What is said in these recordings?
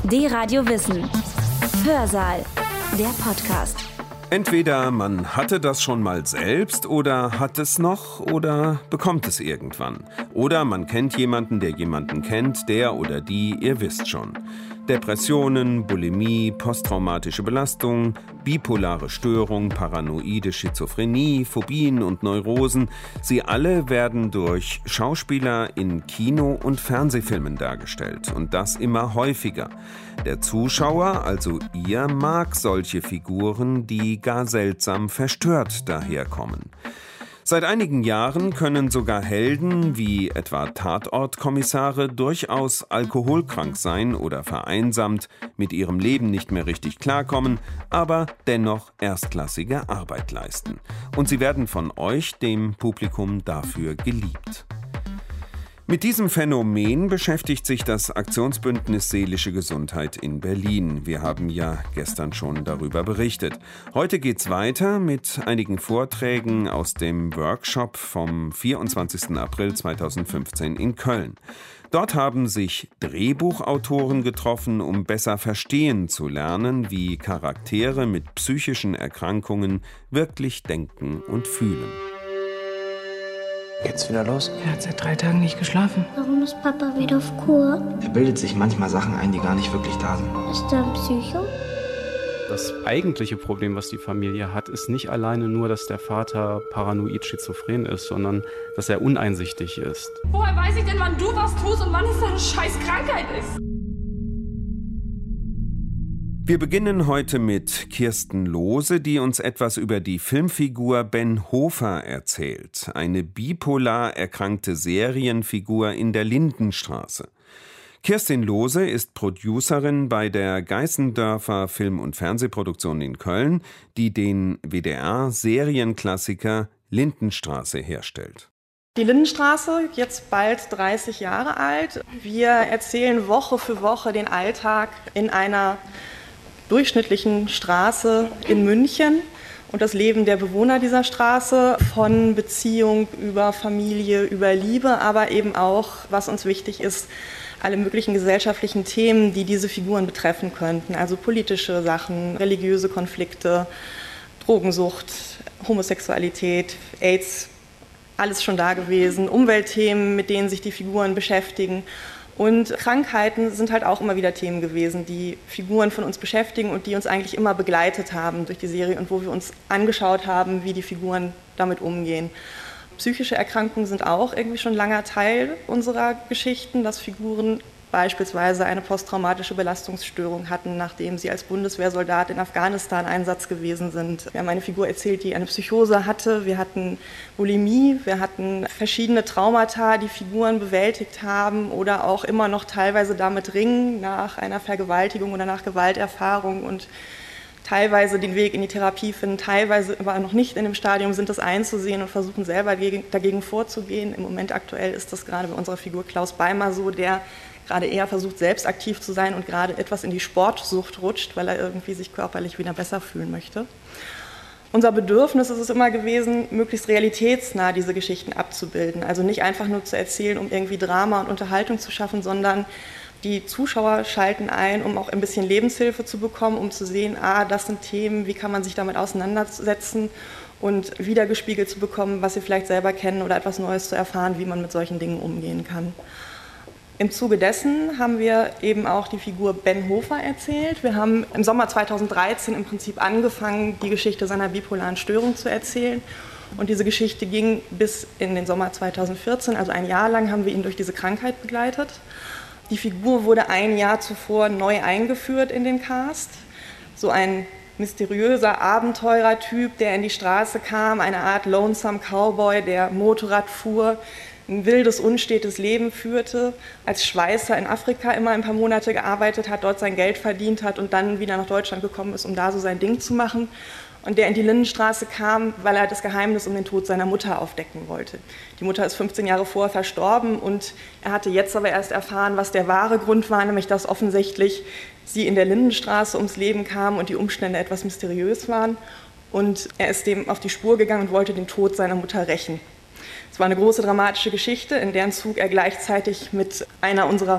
D-Radio Wissen. Hörsaal. Der Podcast. Entweder man hatte das schon mal selbst oder hat es noch oder bekommt es irgendwann. Oder man kennt jemanden, der jemanden kennt, der oder die, ihr wisst schon. Depressionen, Bulimie, posttraumatische Belastung, bipolare Störung, paranoide Schizophrenie, Phobien und Neurosen. Sie alle werden durch Schauspieler in Kino- und Fernsehfilmen dargestellt. Und das immer häufiger. Der Zuschauer, also ihr, mag solche Figuren, die gar seltsam verstört daherkommen. Seit einigen Jahren können sogar Helden wie etwa Tatortkommissare durchaus alkoholkrank sein oder vereinsamt, mit ihrem Leben nicht mehr richtig klarkommen, aber dennoch erstklassige Arbeit leisten. Und sie werden von euch, dem Publikum, dafür geliebt. Mit diesem Phänomen beschäftigt sich das Aktionsbündnis Seelische Gesundheit in Berlin. Wir haben ja gestern schon darüber berichtet. Heute geht's weiter mit einigen Vorträgen aus dem Workshop vom 24. April 2015 in Köln. Dort haben sich Drehbuchautoren getroffen, um besser verstehen zu lernen, wie Charaktere mit psychischen Erkrankungen wirklich denken und fühlen. Geht's wieder los? Er hat seit 3 Tagen nicht geschlafen. Warum ist Papa wieder auf Kur? Er bildet sich manchmal Sachen ein, die gar nicht wirklich da sind. Ist er ein Psycho? Das eigentliche Problem, was die Familie hat, ist nicht alleine nur, dass der Vater paranoid schizophren ist, sondern dass er uneinsichtig ist. Woher weiß ich denn, wann du was tust und wann es eine scheiß Krankheit ist? Wir beginnen heute mit Kirsten Lohse, die uns etwas über die Filmfigur Ben Hofer erzählt. Eine bipolar erkrankte Serienfigur in der Lindenstraße. Kirsten Lohse ist Producerin bei der Geißendörfer Film- und Fernsehproduktion in Köln, die den WDR-Serienklassiker Lindenstraße herstellt. Die Lindenstraße, jetzt bald 30 Jahre alt. Wir erzählen Woche für Woche den Alltag in einer durchschnittlichen Straße in München und das Leben der Bewohner dieser Straße, von Beziehung über Familie, über Liebe, aber eben auch, was uns wichtig ist, alle möglichen gesellschaftlichen Themen, die diese Figuren betreffen könnten, also politische Sachen, religiöse Konflikte, Drogensucht, Homosexualität, AIDS, alles schon da gewesen, Umweltthemen, mit denen sich die Figuren beschäftigen. Und Krankheiten sind halt auch immer wieder Themen gewesen, die Figuren von uns beschäftigen und die uns eigentlich immer begleitet haben durch die Serie und wo wir uns angeschaut haben, wie die Figuren damit umgehen. Psychische Erkrankungen sind auch irgendwie schon langer Teil unserer Geschichten, dass Figuren beispielsweise eine posttraumatische Belastungsstörung hatten, nachdem sie als Bundeswehrsoldat in Afghanistan Einsatz gewesen sind. Wir haben eine Figur erzählt, die eine Psychose hatte. Wir hatten Bulimie, wir hatten verschiedene Traumata, die Figuren bewältigt haben oder auch immer noch teilweise damit ringen nach einer Vergewaltigung oder nach Gewalterfahrung und teilweise den Weg in die Therapie finden, teilweise aber noch nicht in dem Stadium sind, das einzusehen und versuchen selber dagegen vorzugehen. Im Moment aktuell ist das gerade bei unserer Figur Klaus Beimer so, der gerade eher versucht, selbst aktiv zu sein und gerade etwas in die Sportsucht rutscht, weil er irgendwie sich körperlich wieder besser fühlen möchte. Unser Bedürfnis ist es immer gewesen, möglichst realitätsnah diese Geschichten abzubilden. Also nicht einfach nur zu erzählen, um irgendwie Drama und Unterhaltung zu schaffen, sondern die Zuschauer schalten ein, um auch ein bisschen Lebenshilfe zu bekommen, um zu sehen, das sind Themen, wie kann man sich damit auseinandersetzen und wiedergespiegelt zu bekommen, was sie vielleicht selber kennen oder etwas Neues zu erfahren, wie man mit solchen Dingen umgehen kann. Im Zuge dessen haben wir eben auch die Figur Ben Hofer erzählt. Wir haben im Sommer 2013 im Prinzip angefangen, die Geschichte seiner bipolaren Störung zu erzählen. Und diese Geschichte ging bis in den Sommer 2014, also ein Jahr lang haben wir ihn durch diese Krankheit begleitet. Die Figur wurde ein Jahr zuvor neu eingeführt in den Cast. So ein mysteriöser Abenteurertyp, der in die Straße kam, eine Art Lonesome Cowboy, der Motorrad fuhr, ein wildes, unstetes Leben führte, als Schweißer in Afrika immer ein paar Monate gearbeitet hat, dort sein Geld verdient hat und dann wieder nach Deutschland gekommen ist, um da so sein Ding zu machen. Und der in die Lindenstraße kam, weil er das Geheimnis um den Tod seiner Mutter aufdecken wollte. Die Mutter ist 15 Jahre vorher verstorben und er hatte jetzt aber erst erfahren, was der wahre Grund war, nämlich dass offensichtlich sie in der Lindenstraße ums Leben kam und die Umstände etwas mysteriös waren. Und er ist dem auf die Spur gegangen und wollte den Tod seiner Mutter rächen. Es war eine große dramatische Geschichte, in deren Zug er gleichzeitig mit einer unserer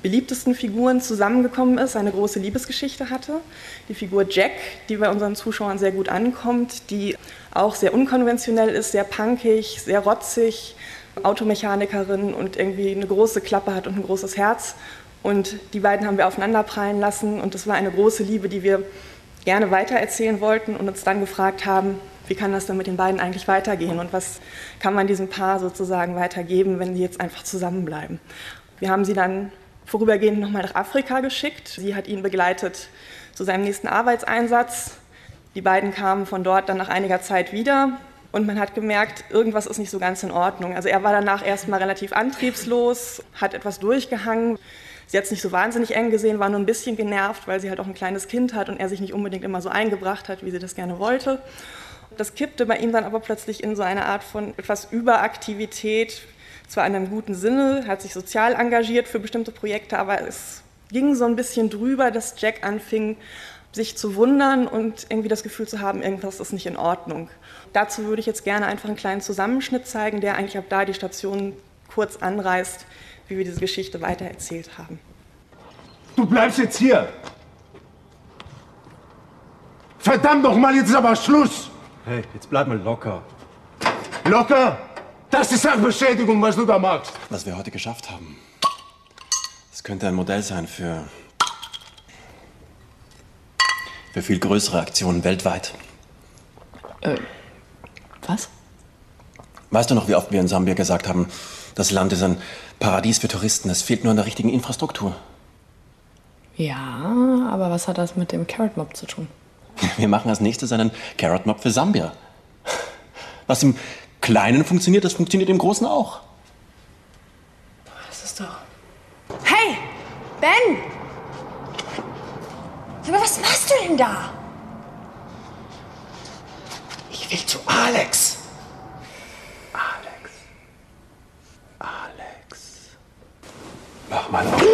beliebtesten Figuren zusammengekommen ist, eine große Liebesgeschichte hatte. Die Figur Jack, die bei unseren Zuschauern sehr gut ankommt, die auch sehr unkonventionell ist, sehr punkig, sehr rotzig, Automechanikerin und irgendwie eine große Klappe hat und ein großes Herz. Und die beiden haben wir aufeinanderprallen lassen und das war eine große Liebe, die wir gerne weitererzählen wollten und uns dann gefragt haben, wie kann das denn mit den beiden eigentlich weitergehen und was kann man diesem Paar sozusagen weitergeben, wenn die jetzt einfach zusammenbleiben. Wir haben sie dann vorübergehend nochmal nach Afrika geschickt. Sie hat ihn begleitet zu seinem nächsten Arbeitseinsatz. Die beiden kamen von dort dann nach einiger Zeit wieder und man hat gemerkt, irgendwas ist nicht so ganz in Ordnung. Also er war danach erstmal relativ antriebslos, hat etwas durchgehangen. Sie hat es nicht so wahnsinnig eng gesehen, war nur ein bisschen genervt, weil sie halt auch ein kleines Kind hat und er sich nicht unbedingt immer so eingebracht hat, wie sie das gerne wollte. Das kippte bei ihm dann aber plötzlich in so eine Art von etwas Überaktivität, zwar in einem guten Sinne, hat sich sozial engagiert für bestimmte Projekte, aber es ging so ein bisschen drüber, dass Jack anfing, sich zu wundern und irgendwie das Gefühl zu haben, irgendwas ist nicht in Ordnung. Dazu würde ich jetzt gerne einfach einen kleinen Zusammenschnitt zeigen, der eigentlich ab da die Station kurz anreißt, wie wir diese Geschichte weitererzählt haben. Du bleibst jetzt hier! Verdammt nochmal, jetzt ist aber Schluss! Hey, jetzt bleib mal locker. Locker? Das ist Sachbeschädigung, was du da machst. Was wir heute geschafft haben, das könnte ein Modell sein für viel größere Aktionen weltweit. Was? Weißt du noch, wie oft wir in Sambia gesagt haben, das Land ist ein Paradies für Touristen, es fehlt nur an der richtigen Infrastruktur? Ja, aber was hat das mit dem Carrot Mob zu tun? Wir machen als nächstes einen Carrot Mob für Sambia. Was im Kleinen funktioniert, das funktioniert im Großen auch. Das ist doch... Hey, Ben! Aber was machst du denn da? Ich will zu Alex. Mach mal auf.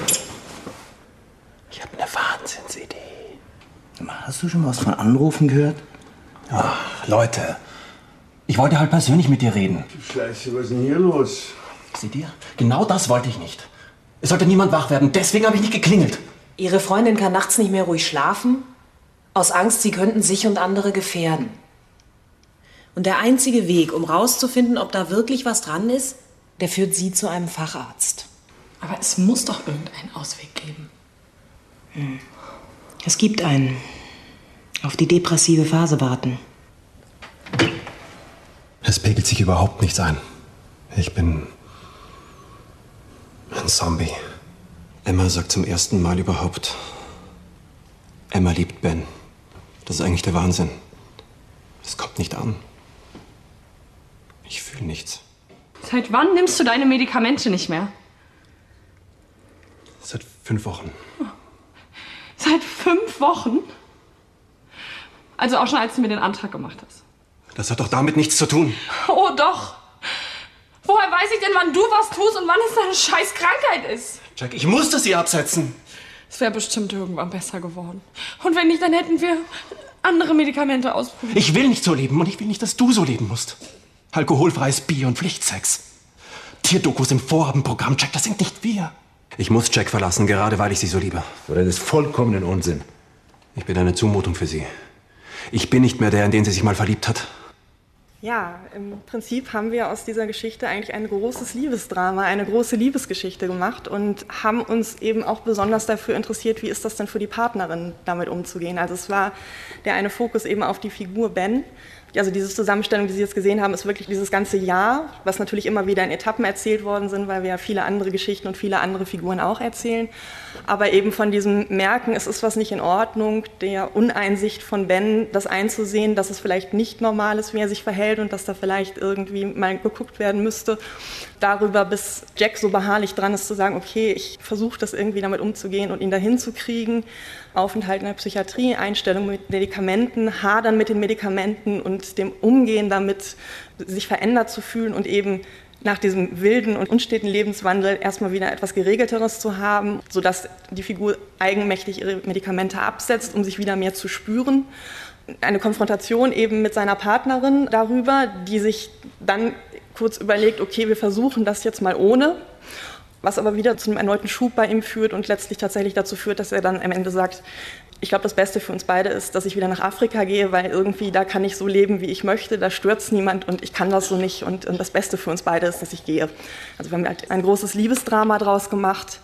Ich habe eine Wahnsinnsidee. Hast du schon was von Anrufen gehört? Ach, Leute. Ich wollte halt persönlich mit dir reden. Scheiße, was ist denn hier los? Seht ihr? Genau das wollte ich nicht. Es sollte niemand wach werden, deswegen habe ich nicht geklingelt. Ihre Freundin kann nachts nicht mehr ruhig schlafen? Aus Angst, sie könnten sich und andere gefährden. Und der einzige Weg, um rauszufinden, ob da wirklich was dran ist, der führt sie zu einem Facharzt. Aber es muss doch irgendeinen Ausweg geben. Es gibt einen. Auf die depressive Phase warten. Es pegelt sich überhaupt nichts ein. Ich bin ein Zombie. Emma sagt zum ersten Mal überhaupt, Emma liebt Ben. Das ist eigentlich der Wahnsinn. Es kommt nicht an. Ich fühle nichts. Seit wann nimmst du deine Medikamente nicht mehr? Seit 5 Wochen. Seit 5 Wochen? Also auch schon, als du mir den Antrag gemacht hast. Das hat doch damit nichts zu tun. Oh doch. Woher weiß ich denn, wann du was tust und wann es deine scheiß Krankheit ist? Jack, ich musste sie absetzen. Es wäre bestimmt irgendwann besser geworden. Und wenn nicht, dann hätten wir andere Medikamente ausprobiert. Ich will nicht so leben und ich will nicht, dass du so leben musst. Alkoholfreies Bier und Pflichtsex. Tierdokus im Vorabendprogramm. Jack, das sind nicht wir. Ich muss Jack verlassen, gerade weil ich sie so liebe. Das ist vollkommenen Unsinn. Ich bin eine Zumutung für sie. Ich bin nicht mehr der, in den sie sich mal verliebt hat. Ja, im Prinzip haben wir aus dieser Geschichte eigentlich ein großes Liebesdrama, eine große Liebesgeschichte gemacht und haben uns eben auch besonders dafür interessiert, wie ist das denn für die Partnerin, damit umzugehen. Also es war der eine Fokus eben auf die Figur Ben. Also diese Zusammenstellung, die Sie jetzt gesehen haben, ist wirklich dieses ganze Jahr, was natürlich immer wieder in Etappen erzählt worden sind, weil wir ja viele andere Geschichten und viele andere Figuren auch erzählen. Aber eben von diesem Merken, es ist was nicht in Ordnung, der Uneinsicht von Ben, das einzusehen, dass es vielleicht nicht normal ist, wie er sich verhält und dass da vielleicht irgendwie mal geguckt werden müsste. Darüber, bis Jack so beharrlich dran ist, zu sagen, okay, ich versuche das irgendwie damit umzugehen und ihn dahin zu kriegen. Aufenthalt in der Psychiatrie, Einstellung mit Medikamenten, Hadern mit den Medikamenten und dem Umgehen damit, sich verändert zu fühlen und eben nach diesem wilden und unsteten Lebenswandel erstmal wieder etwas Geregelteres zu haben, sodass die Figur eigenmächtig ihre Medikamente absetzt, um sich wieder mehr zu spüren. Eine Konfrontation eben mit seiner Partnerin darüber, die sich dann kurz überlegt, okay, wir versuchen das jetzt mal ohne. was aber wieder zu einem erneuten Schub bei ihm führt und letztlich tatsächlich dazu führt, dass er dann am Ende sagt, ich glaube, das Beste für uns beide ist, dass ich wieder nach Afrika gehe, weil irgendwie da kann ich so leben, wie ich möchte, da stürzt niemand und ich kann das so nicht und das Beste für uns beide ist, dass ich gehe. Also wir haben halt ein großes Liebesdrama draus gemacht,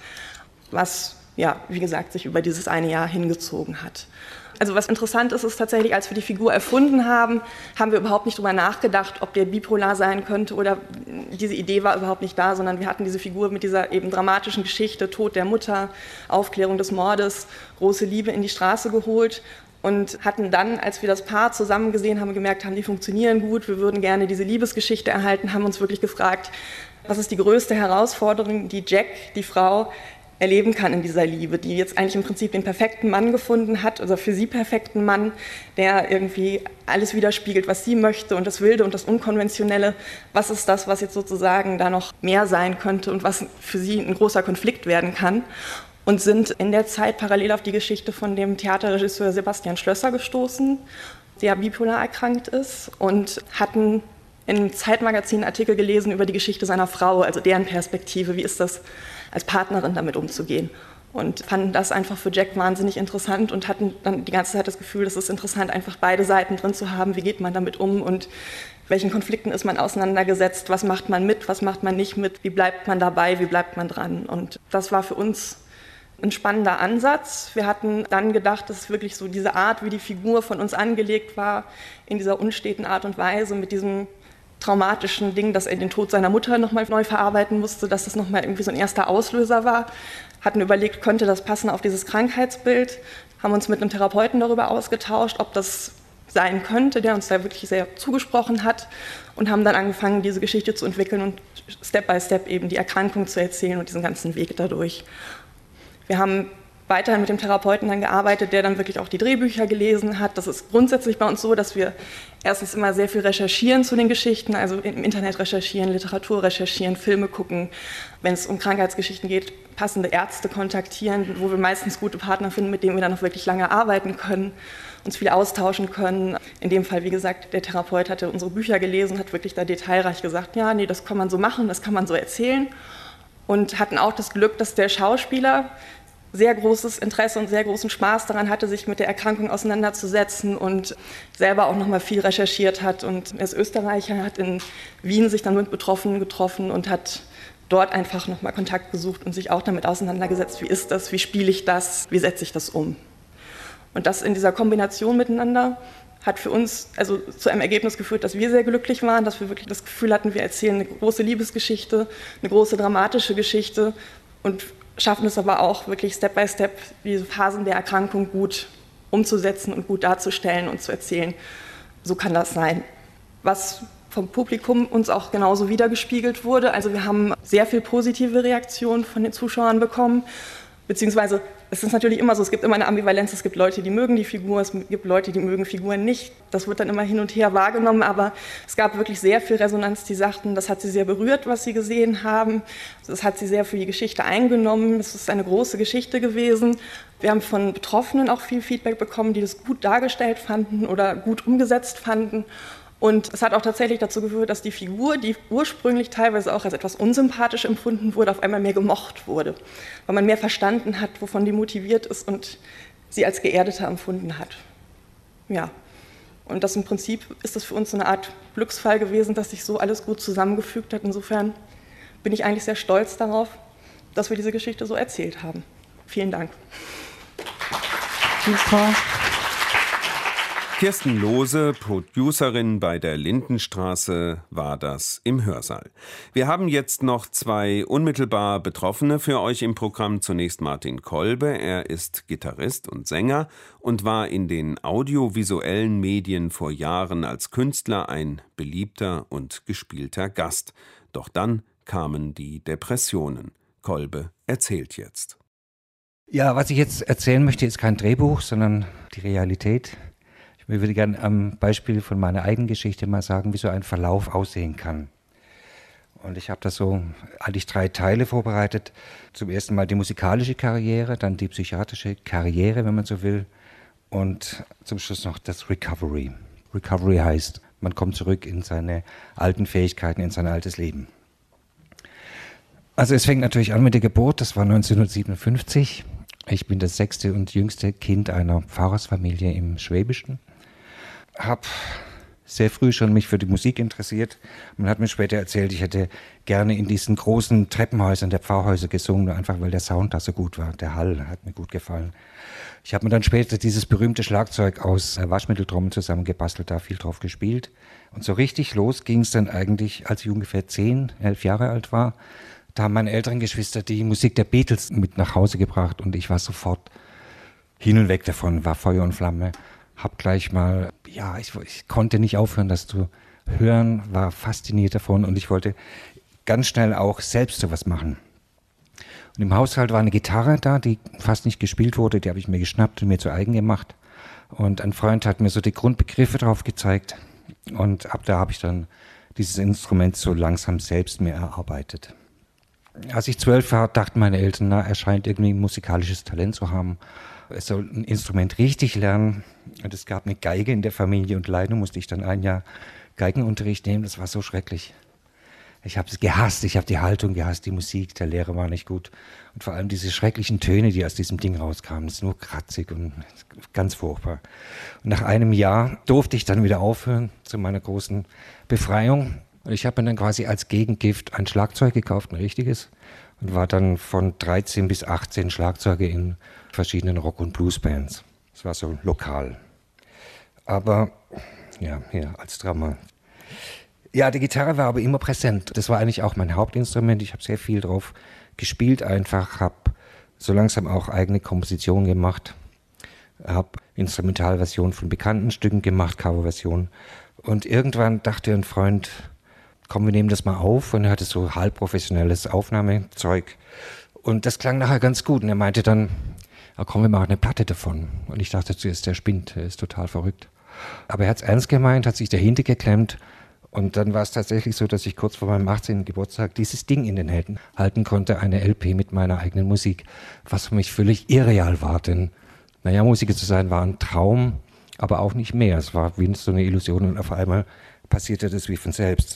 was, ja, wie gesagt, sich über dieses eine Jahr hingezogen hat. Also was interessant ist, ist tatsächlich, als wir die Figur erfunden haben, haben wir überhaupt nicht darüber nachgedacht, ob der bipolar sein könnte oder diese Idee war überhaupt nicht da, sondern wir hatten diese Figur mit dieser eben dramatischen Geschichte, Tod der Mutter, Aufklärung des Mordes, große Liebe in die Straße geholt und hatten dann, als wir das Paar zusammen gesehen haben, gemerkt haben, die funktionieren gut, wir würden gerne diese Liebesgeschichte erhalten, haben uns wirklich gefragt, was ist die größte Herausforderung, die Jack, die Frau, erleben kann in dieser Liebe, die jetzt eigentlich im Prinzip den perfekten Mann gefunden hat, also für sie perfekten Mann, der irgendwie alles widerspiegelt, was sie möchte und das Wilde und das Unkonventionelle. Was ist das, was jetzt sozusagen da noch mehr sein könnte und was für sie ein großer Konflikt werden kann? Und sind in der Zeit parallel auf die Geschichte von dem Theaterregisseur Sebastian Schlösser gestoßen, der bipolar erkrankt ist und hatten im Zeitmagazin einen Artikel gelesen über die Geschichte seiner Frau, also deren Perspektive, wie ist das als Partnerin damit umzugehen. Und fanden das einfach für Jack wahnsinnig interessant und hatten dann die ganze Zeit das Gefühl, es ist interessant, einfach beide Seiten drin zu haben, wie geht man damit um und welchen Konflikten ist man auseinandergesetzt, was macht man mit, was macht man nicht mit, wie bleibt man dabei, wie bleibt man dran. Und das war für uns ein spannender Ansatz. Wir hatten dann gedacht, dass wirklich so diese Art, wie die Figur von uns angelegt war, in dieser unsteten Art und Weise, mit diesem traumatischen Ding, dass er den Tod seiner Mutter nochmal neu verarbeiten musste, dass das nochmal irgendwie so ein erster Auslöser war. Hatten überlegt, könnte das passen auf dieses Krankheitsbild, haben uns mit einem Therapeuten darüber ausgetauscht, ob das sein könnte, der uns da wirklich sehr zugesprochen hat und haben dann angefangen, diese Geschichte zu entwickeln und Step by Step eben die Erkrankung zu erzählen und diesen ganzen Weg dadurch. Wir haben weiterhin mit dem Therapeuten dann gearbeitet, der dann wirklich auch die Drehbücher gelesen hat. Das ist grundsätzlich bei uns so, dass wir erstens immer sehr viel recherchieren zu den Geschichten, also im Internet recherchieren, Literatur recherchieren, Filme gucken. Wenn es um Krankheitsgeschichten geht, passende Ärzte kontaktieren, wo wir meistens gute Partner finden, mit denen wir dann noch wirklich lange arbeiten können, uns viel austauschen können. In dem Fall, wie gesagt, der Therapeut hatte unsere Bücher gelesen, hat wirklich da detailreich gesagt, ja, nee, das kann man so machen, das kann man so erzählen. Und hatten auch das Glück, dass der Schauspieler sehr großes Interesse und sehr großen Spaß daran hatte, sich mit der Erkrankung auseinanderzusetzen und selber auch noch mal viel recherchiert hat. Und er ist Österreicher, hat in Wien sich dann mit Betroffenen getroffen und hat dort einfach noch mal Kontakt gesucht und sich auch damit auseinandergesetzt, wie ist das, wie spiele ich das, wie setze ich das um. Und das in dieser Kombination miteinander hat für uns also zu einem Ergebnis geführt, dass wir sehr glücklich waren, dass wir wirklich das Gefühl hatten, wir erzählen eine große Liebesgeschichte, eine große dramatische Geschichte und schaffen es aber auch wirklich Step by Step, diese Phasen der Erkrankung gut umzusetzen und gut darzustellen und zu erzählen. So kann das sein. Was vom Publikum uns auch genauso wiedergespiegelt wurde. Also wir haben sehr viel positive Reaktionen von den Zuschauern bekommen. Beziehungsweise es ist natürlich immer so, es gibt immer eine Ambivalenz, es gibt Leute, die mögen die Figur, es gibt Leute, die mögen Figuren nicht. Das wird dann immer hin und her wahrgenommen, aber es gab wirklich sehr viel Resonanz, die sagten, das hat sie sehr berührt, was sie gesehen haben. Das hat sie sehr für die Geschichte eingenommen, es ist eine große Geschichte gewesen. Wir haben von Betroffenen auch viel Feedback bekommen, die das gut dargestellt fanden oder gut umgesetzt fanden. Und es hat auch tatsächlich dazu geführt, dass die Figur, die ursprünglich teilweise auch als etwas unsympathisch empfunden wurde, auf einmal mehr gemocht wurde, weil man mehr verstanden hat, wovon die motiviert ist und sie als geerdeter empfunden hat. Ja, und das im Prinzip ist das für uns so eine Art Glücksfall gewesen, dass sich so alles gut zusammengefügt hat. Insofern bin ich eigentlich sehr stolz darauf, dass wir diese Geschichte so erzählt haben. Vielen Dank. Super. Kirsten Lohse, Producerin bei der Lindenstraße, war das im Hörsaal. Wir haben jetzt noch zwei unmittelbar Betroffene für euch im Programm. Zunächst Martin Kolbe. Er ist Gitarrist und Sänger und war in den audiovisuellen Medien vor Jahren als Künstler ein beliebter und gespielter Gast. Doch dann kamen die Depressionen. Kolbe erzählt jetzt. Ja, was ich jetzt erzählen möchte, ist kein Drehbuch, sondern die Realität. Ich würde gerne am Beispiel von meiner eigenen Geschichte mal sagen, wie so ein Verlauf aussehen kann. Und ich habe da so eigentlich 3 Teile vorbereitet. Zum ersten Mal die musikalische Karriere, dann die psychiatrische Karriere, wenn man so will. Und zum Schluss noch das Recovery. Recovery heißt, man kommt zurück in seine alten Fähigkeiten, in sein altes Leben. Also es fängt natürlich an mit der Geburt, das war 1957. Ich bin das 6. und jüngste Kind einer Pfarrersfamilie im Schwäbischen. Habe sehr früh schon mich für die Musik interessiert. Man hat mir später erzählt, ich hätte gerne in diesen großen Treppenhäusern der Pfarrhäuser gesungen, einfach weil der Sound da so gut war. Der Hall hat mir gut gefallen. Ich habe mir dann später dieses berühmte Schlagzeug aus Waschmitteltrommeln zusammengebastelt, da viel drauf gespielt. Und so richtig los ging es dann eigentlich, als ich ungefähr 10, 11 Jahre alt war. Da haben meine älteren Geschwister die Musik der Beatles mit nach Hause gebracht und ich war sofort hin und weg davon, war Feuer und Flamme. Hab gleich mal, ja, ich konnte nicht aufhören, das zu hören, war fasziniert davon und ich wollte ganz schnell auch selbst sowas machen. Und im Haushalt war eine Gitarre da, die fast nicht gespielt wurde, die habe ich mir geschnappt und mir zu eigen gemacht. Und ein Freund hat mir so die Grundbegriffe drauf gezeigt und ab da habe ich dann dieses Instrument so langsam selbst mir erarbeitet. Als ich 12 war, dachten meine Eltern, er scheint irgendwie ein musikalisches Talent zu haben. Er soll ein Instrument richtig lernen. Und es gab eine Geige in der Familie und leider musste ich dann ein Jahr Geigenunterricht nehmen. Das war so schrecklich. Ich habe es gehasst, ich habe die Haltung gehasst, die Musik, der Lehrer war nicht gut. Und vor allem diese schrecklichen Töne, die aus diesem Ding rauskamen, das ist nur kratzig und ganz furchtbar. Und nach einem Jahr durfte ich dann wieder aufhören, zu meiner großen Befreiung. Und ich habe mir dann quasi als Gegengift ein Schlagzeug gekauft, ein richtiges. Und war dann von 13 bis 18 Schlagzeuge in verschiedenen Rock- und Bluesbands. Das war so lokal. Aber, ja, hier als Drama. Ja, die Gitarre war aber immer präsent. Das war eigentlich auch mein Hauptinstrument. Ich habe sehr viel drauf gespielt einfach, habe so langsam auch eigene Kompositionen gemacht, habe Instrumentalversionen von bekannten Stücken gemacht, Coverversionen. Und irgendwann dachte ein Freund, komm, wir nehmen das mal auf. Und er hatte so halbprofessionelles Aufnahmezeug. Und das klang nachher ganz gut. Und er meinte dann, komm, wir machen eine Platte davon. Und ich dachte zuerst, der spinnt, der ist total verrückt. Aber er hat es ernst gemeint, hat sich dahinter geklemmt. Und dann war es tatsächlich so, dass ich kurz vor meinem 18. Geburtstag dieses Ding in den Händen halten konnte, eine LP mit meiner eigenen Musik, was für mich völlig irreal war. Denn, naja, Musiker zu sein war ein Traum, aber auch nicht mehr. Es war wie so eine Illusion und auf einmal passierte das wie von selbst.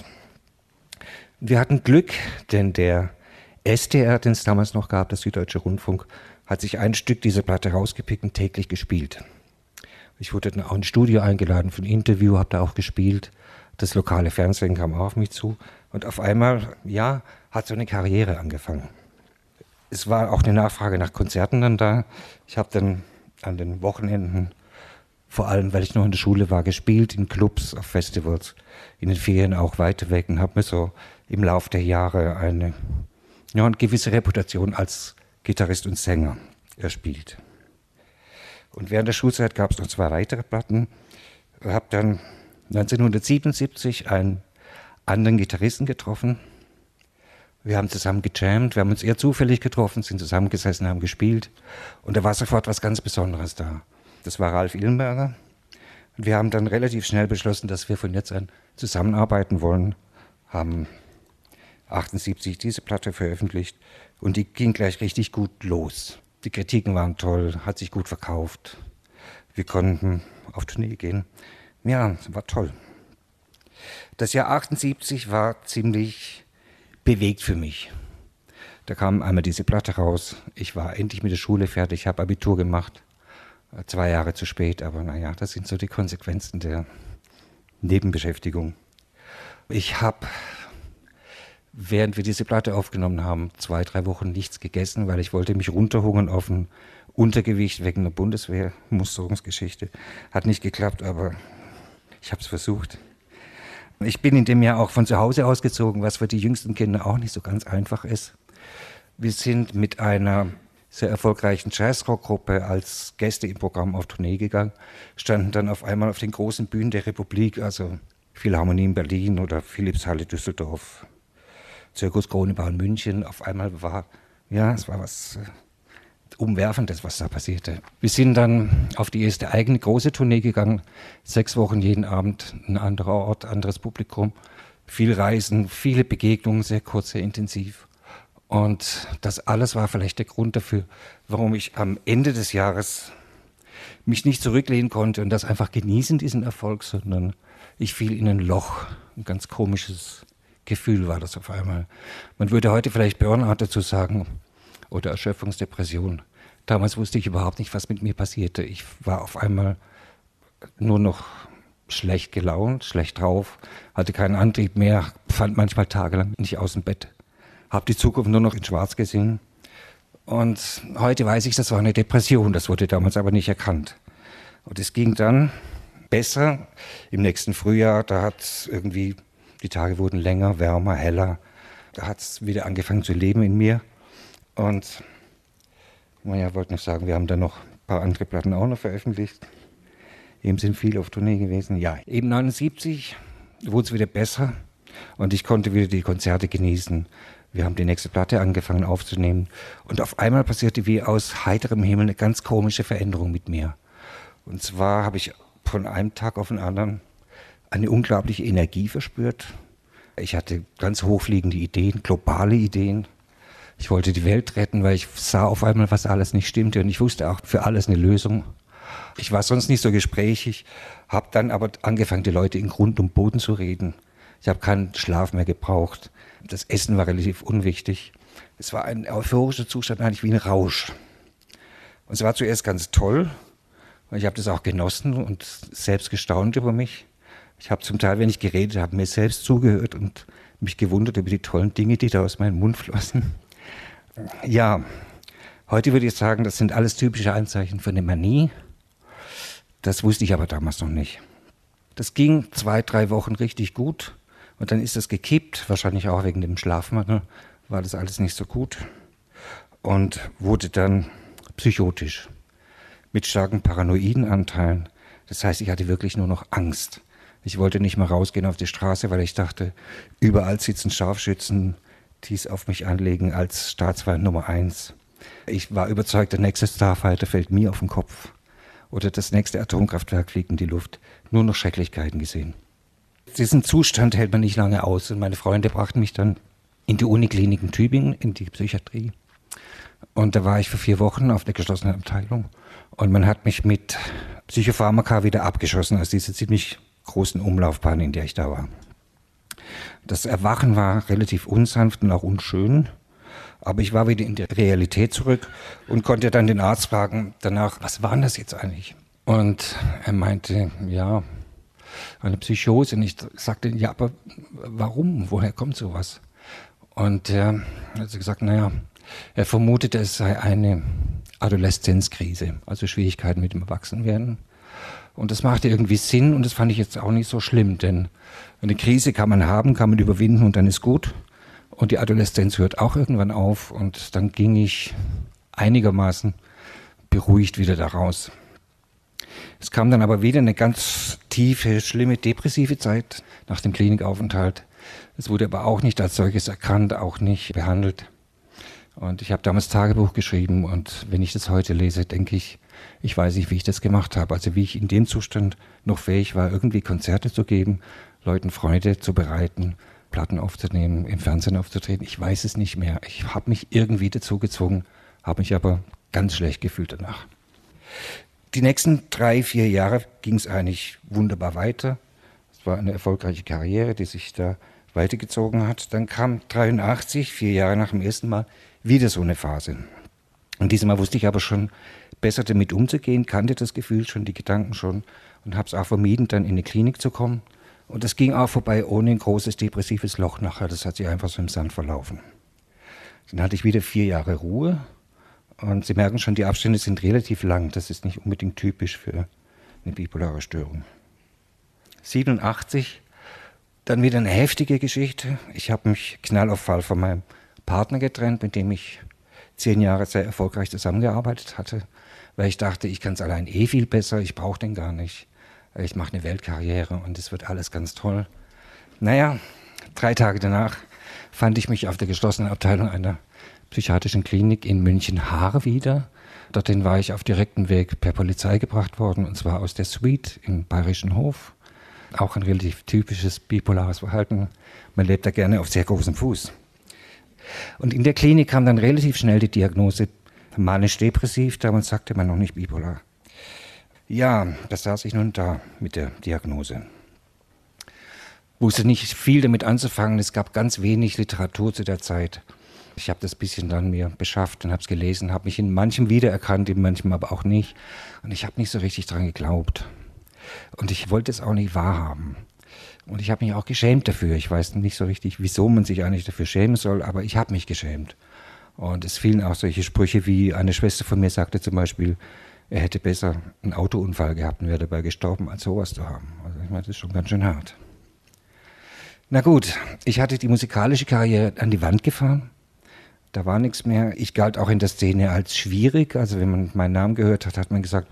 Wir hatten Glück, denn der SDR, den es damals noch gab, der Süddeutsche Rundfunk, hat sich ein Stück dieser Platte rausgepickt und täglich gespielt. Ich wurde dann auch ins Studio eingeladen für ein Interview, habe da auch gespielt. Das lokale Fernsehen kam auch auf mich zu. Und auf einmal, ja, hat so eine Karriere angefangen. Es war auch eine Nachfrage nach Konzerten dann da. Ich habe dann an den Wochenenden, vor allem weil ich noch in der Schule war, gespielt in Clubs, auf Festivals, in den Ferien auch weiter weg und habe mir so im Laufe der Jahre eine gewisse Reputation als Gitarrist und Sänger erspielt. Und während der Schulzeit gab es noch 2 weitere Platten. Ich habe dann 1977 einen anderen Gitarristen getroffen. Wir haben zusammen gejammt, wir haben uns eher zufällig getroffen, sind zusammengesessen, haben gespielt. Und da war sofort was ganz Besonderes da. Das war Ralf Illenberger. Und wir haben dann relativ schnell beschlossen, dass wir von jetzt an zusammenarbeiten wollen. Haben 78 diese Platte veröffentlicht und die ging gleich richtig gut los. Die Kritiken waren toll, hat sich gut verkauft. Wir konnten auf Tournee gehen. Ja, war toll. Das Jahr 78 war ziemlich bewegt für mich. Da kam einmal diese Platte raus. Ich war endlich mit der Schule fertig, habe Abitur gemacht. 2 Jahre zu spät, aber naja, das sind so die Konsequenzen der Nebenbeschäftigung. Ich habe, während wir diese Platte aufgenommen haben, 2, 3 Wochen nichts gegessen, weil ich wollte mich runterhungern auf ein Untergewicht wegen einer Bundeswehr-Musterungsgeschichte. Hat nicht geklappt, aber ich habe es versucht. Ich bin in dem Jahr auch von zu Hause ausgezogen, was für die jüngsten Kinder auch nicht so ganz einfach ist. Wir sind mit einer sehr erfolgreichen Jazzrockgruppe als Gäste im Programm auf Tournee gegangen, standen dann auf einmal auf den großen Bühnen der Republik, also Philharmonie in Berlin oder Philipshalle Düsseldorf, Zirkus Kronebau in München. Auf einmal es war was Umwerfendes, was da passierte. Wir sind dann auf die erste eigene große Tournee gegangen, 6 Wochen jeden Abend, ein anderer Ort, anderes Publikum, viel Reisen, viele Begegnungen, sehr kurz, sehr intensiv. Und das alles war vielleicht der Grund dafür, warum ich am Ende des Jahres mich nicht zurücklehnen konnte und das einfach genießen, diesen Erfolg, sondern ich fiel in ein Loch, ein ganz komisches Gefühl war das auf einmal. Man würde heute vielleicht Burnout dazu sagen oder Erschöpfungsdepression. Damals wusste ich überhaupt nicht, was mit mir passierte. Ich war auf einmal nur noch schlecht gelaunt, schlecht drauf, hatte keinen Antrieb mehr, fand manchmal tagelang nicht aus dem Bett, habe die Zukunft nur noch in Schwarz gesehen. Und heute weiß ich, das war eine Depression, das wurde damals aber nicht erkannt. Und es ging dann besser im nächsten Frühjahr, da hat irgendwie, die Tage wurden länger, wärmer, heller, da hat es wieder angefangen zu leben in mir. Und naja, wollte noch sagen, wir haben dann noch ein paar andere Platten auch noch veröffentlicht. Eben sind viele auf Tournee gewesen. Ja, eben 79 wurde es wieder besser und ich konnte wieder die Konzerte genießen. Wir haben die nächste Platte angefangen aufzunehmen und auf einmal passierte wie aus heiterem Himmel eine ganz komische Veränderung mit mir. Und zwar habe ich von einem Tag auf den anderen eine unglaubliche Energie verspürt. Ich hatte ganz hochfliegende Ideen, globale Ideen. Ich wollte die Welt retten, weil ich sah auf einmal, was alles nicht stimmte und ich wusste auch für alles eine Lösung. Ich war sonst nicht so gesprächig, habe dann aber angefangen, die Leute in Grund und Boden zu reden. Ich habe keinen Schlaf mehr gebraucht. Das Essen war relativ unwichtig. Es war ein euphorischer Zustand, eigentlich wie ein Rausch. Und es war zuerst ganz toll, weil ich habe das auch genossen und selbst gestaunt über mich. Ich habe zum Teil, wenn ich geredet habe, mir selbst zugehört und mich gewundert über die tollen Dinge, die da aus meinem Mund flossen. Ja, heute würde ich sagen, das sind alles typische Anzeichen für eine Manie. Das wusste ich aber damals noch nicht. Das ging 2-3 Wochen richtig gut und dann ist das gekippt, wahrscheinlich auch wegen dem Schlafmangel, war das alles nicht so gut und wurde dann psychotisch mit starken paranoiden Anteilen. Das heißt, ich hatte wirklich nur noch Angst. Ich wollte nicht mehr rausgehen auf die Straße, weil ich dachte, überall sitzen Scharfschützen, die es auf mich anlegen als Staatsfeind Nummer 1. Ich war überzeugt, der nächste Starfighter fällt mir auf den Kopf. Oder das nächste Atomkraftwerk fliegt in die Luft. Nur noch Schrecklichkeiten gesehen. Diesen Zustand hält man nicht lange aus. Und meine Freunde brachten mich dann in die Uniklinik in Tübingen, in die Psychiatrie. Und da war ich für 4 Wochen auf der geschlossenen Abteilung. Und man hat mich mit Psychopharmaka wieder abgeschossen aus dieser ziemlich großen Umlaufbahn, in der ich da war. Das Erwachen war relativ unsanft und auch unschön. Aber ich war wieder in der Realität zurück und konnte dann den Arzt fragen danach, was war denn das jetzt eigentlich? Und er meinte, ja, eine Psychose. Und ich sagte, ja, aber warum? Woher kommt sowas? Und er hat gesagt, naja, er vermutete, es sei eine Adoleszenzkrise, also Schwierigkeiten mit dem Erwachsenwerden. Und das machte irgendwie Sinn und das fand ich jetzt auch nicht so schlimm, denn eine Krise kann man haben, kann man überwinden und dann ist gut. Und die Adoleszenz hört auch irgendwann auf und dann ging ich einigermaßen beruhigt wieder da raus. Es kam dann aber wieder eine ganz tiefe, schlimme, depressive Zeit nach dem Klinikaufenthalt. Es wurde aber auch nicht als solches erkannt, auch nicht behandelt. Und ich habe damals Tagebuch geschrieben und wenn ich das heute lese, denke ich, ich weiß nicht, wie ich das gemacht habe. Also wie ich in dem Zustand noch fähig war, irgendwie Konzerte zu geben, Leuten Freude zu bereiten, Platten aufzunehmen, im Fernsehen aufzutreten. Ich weiß es nicht mehr. Ich habe mich irgendwie dazu gezwungen, habe mich aber ganz schlecht gefühlt danach. Die nächsten 3-4 Jahre ging es eigentlich wunderbar weiter. Es war eine erfolgreiche Karriere, die sich da weitergezogen hat. Dann kam 83, 4 Jahre nach dem ersten Mal, wieder so eine Phase. Und dieses Mal wusste ich aber schon besser damit umzugehen, kannte das Gefühl schon, die Gedanken schon und habe es auch vermieden, dann in eine Klinik zu kommen. Und das ging auch vorbei ohne ein großes depressives Loch nachher. Das hat sich einfach so im Sand verlaufen. Dann hatte ich wieder 4 Jahre Ruhe. Und Sie merken schon, die Abstände sind relativ lang. Das ist nicht unbedingt typisch für eine bipolare Störung. 87, dann wieder eine heftige Geschichte. Ich habe mich knallauffall von meinem Partner getrennt, mit dem ich 10 Jahre sehr erfolgreich zusammengearbeitet hatte. Weil ich dachte, ich kann es allein viel besser, ich brauche den gar nicht. Ich mache eine Weltkarriere und es wird alles ganz toll. Naja, 3 Tage danach fand ich mich auf der geschlossenen Abteilung einer psychiatrischen Klinik in München-Haar wieder. Dorthin war ich auf direktem Weg per Polizei gebracht worden, und zwar aus der Suite im Bayerischen Hof. Auch ein relativ typisches bipolares Verhalten. Man lebt da gerne auf sehr großem Fuß. Und in der Klinik kam dann relativ schnell die Diagnose manisch-depressiv, damals sagte man noch nicht bipolar. Ja, das saß ich nun da mit der Diagnose. wusste nicht viel damit anzufangen. Es gab ganz wenig Literatur zu der Zeit. Ich habe das bisschen dann mir beschafft und habe es gelesen, habe mich in manchem wiedererkannt, in manchem aber auch nicht. Und ich habe nicht so richtig dran geglaubt. Und ich wollte es auch nicht wahrhaben. Und ich habe mich auch geschämt dafür. Ich weiß nicht so richtig, wieso man sich eigentlich dafür schämen soll, aber ich habe mich geschämt. Und es fielen auch solche Sprüche, wie eine Schwester von mir sagte zum Beispiel, er hätte besser einen Autounfall gehabt und wäre dabei gestorben, als sowas zu haben. Also ich meine, das ist schon ganz schön hart. Na gut, ich hatte die musikalische Karriere an die Wand gefahren. Da war nichts mehr. Ich galt auch in der Szene als schwierig. Also wenn man meinen Namen gehört hat, hat man gesagt,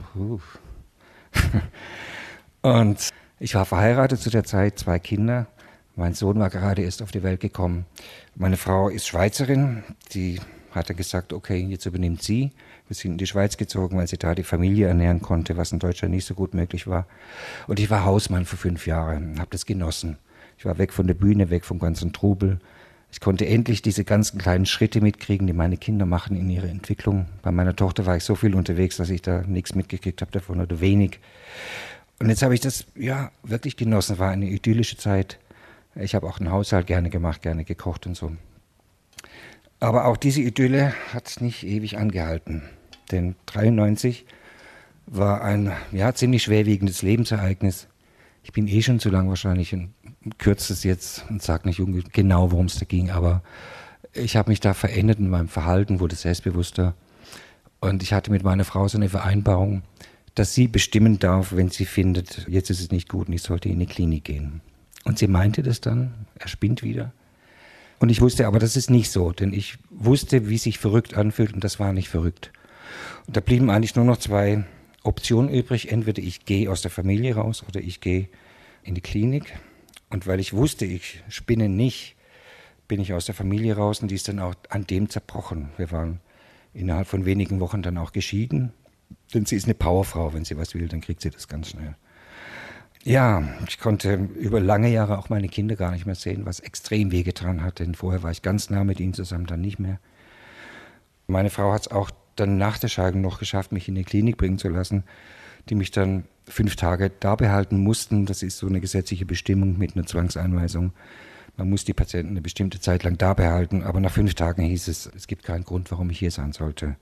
Und ich war verheiratet zu der Zeit, 2 Kinder. Mein Sohn war gerade erst auf die Welt gekommen. Meine Frau ist Schweizerin. Die hat dann gesagt, okay, jetzt übernimmt sie. Wir sind in die Schweiz gezogen, weil sie da die Familie ernähren konnte, was in Deutschland nicht so gut möglich war. Und ich war Hausmann für 5 Jahre, habe das genossen. Ich war weg von der Bühne, weg vom ganzen Trubel. Ich konnte endlich diese ganzen kleinen Schritte mitkriegen, die meine Kinder machen in ihrer Entwicklung. Bei meiner Tochter war ich so viel unterwegs, dass ich da nichts mitgekriegt habe davon oder wenig. Und jetzt habe ich das wirklich genossen. War eine idyllische Zeit. Ich habe auch den Haushalt gerne gemacht, gerne gekocht und so. Aber auch diese Idylle hat nicht ewig angehalten. Denn 1993 war ein ziemlich schwerwiegendes Lebensereignis. Ich bin schon zu lang wahrscheinlich und kürze es jetzt und sage nicht genau, worum es da ging. Aber ich habe mich da verändert in meinem Verhalten, wurde selbstbewusster. Und ich hatte mit meiner Frau so eine Vereinbarung, dass sie bestimmen darf, wenn sie findet, jetzt ist es nicht gut und ich sollte in die Klinik gehen. Und sie meinte das dann, er spinnt wieder. Und ich wusste aber, das ist nicht so, denn ich wusste, wie sich verrückt anfühlt und das war nicht verrückt. Und da blieben eigentlich nur noch 2 Optionen übrig. Entweder ich gehe aus der Familie raus oder ich gehe in die Klinik. Und weil ich wusste, ich spinne nicht, bin ich aus der Familie raus und die ist dann auch an dem zerbrochen. Wir waren innerhalb von wenigen Wochen dann auch geschieden. Denn sie ist eine Powerfrau, wenn sie was will, dann kriegt sie das ganz schnell. Ja, ich konnte über lange Jahre auch meine Kinder gar nicht mehr sehen, was extrem wehgetan hat, denn vorher war ich ganz nah mit ihnen zusammen, dann nicht mehr. Meine Frau hat es auch dann nach der Scheidung noch geschafft, mich in die Klinik bringen zu lassen, die mich dann 5 Tage da behalten mussten. Das ist so eine gesetzliche Bestimmung mit einer Zwangseinweisung. Man muss die Patienten eine bestimmte Zeit lang da behalten, aber nach 5 Tagen hieß es, es gibt keinen Grund, warum ich hier sein sollte.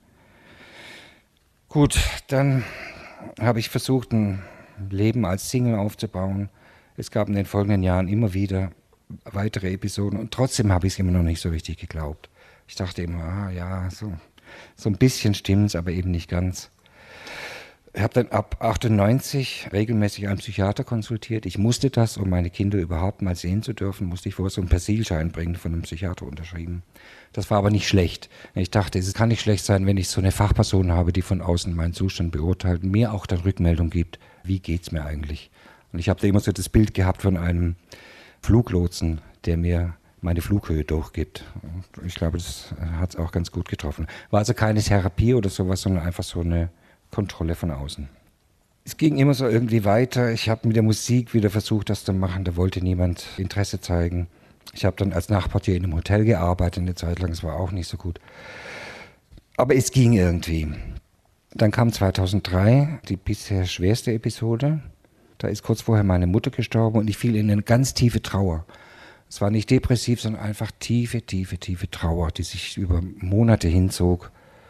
Gut, dann habe ich versucht, ein Leben als Single aufzubauen. Es gab in den folgenden Jahren immer wieder weitere Episoden und trotzdem habe ich es immer noch nicht so richtig geglaubt. Ich dachte immer, so ein bisschen stimmt's, aber eben nicht ganz. Ich habe dann ab 98 regelmäßig einen Psychiater konsultiert. Ich musste das, um meine Kinder überhaupt mal sehen zu dürfen, musste ich vorher so einen Persilschein bringen, von einem Psychiater unterschrieben. Das war aber nicht schlecht. Ich dachte, es kann nicht schlecht sein, wenn ich so eine Fachperson habe, die von außen meinen Zustand beurteilt und mir auch dann Rückmeldung gibt, wie geht's mir eigentlich. Und ich habe da immer so das Bild gehabt von einem Fluglotsen, der mir meine Flughöhe durchgibt. Und ich glaube, das hat es auch ganz gut getroffen. War also keine Therapie oder sowas, sondern einfach so eine Kontrolle von außen. Es ging immer so irgendwie weiter. Ich habe mit der Musik wieder versucht, das zu machen. Da wollte niemand Interesse zeigen. Ich habe dann als Nachtportier in einem Hotel gearbeitet eine Zeit lang. Das war auch nicht so gut. Aber es ging irgendwie. Dann kam 2003 die bisher schwerste Episode. Da ist kurz vorher meine Mutter gestorben und ich fiel in eine ganz tiefe Trauer. Es war nicht depressiv, sondern einfach tiefe Trauer, die sich über Monate hinzog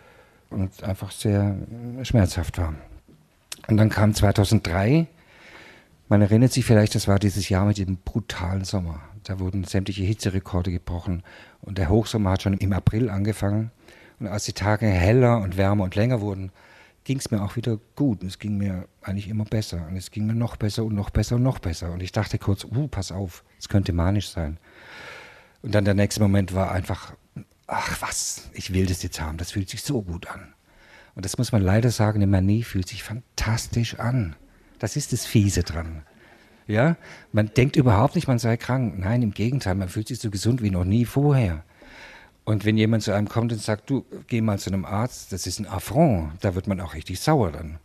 und einfach sehr schmerzhaft war. Und dann kam 2003, man erinnert sich vielleicht, das war dieses Jahr mit dem brutalen Sommer. Da wurden sämtliche Hitzerekorde gebrochen und der Hochsommer hat schon im April angefangen. Und als die Tage heller und wärmer und länger wurden, ging es mir auch wieder gut. Und es ging mir eigentlich immer besser. Und es ging mir noch besser und noch besser und noch besser. Und ich dachte kurz, pass auf, es könnte manisch sein. Und dann der nächste Moment war einfach, ach was, ich will das jetzt haben, das fühlt sich so gut an. Und das muss man leider sagen, eine Manie fühlt sich fantastisch an. Das ist das Fiese dran. Ja, man denkt überhaupt nicht, man sei krank. Nein, im Gegenteil, man fühlt sich so gesund wie noch nie vorher. Und wenn jemand zu einem kommt und sagt, du, geh mal zu einem Arzt, das ist ein Affront, da wird man auch richtig sauer dann.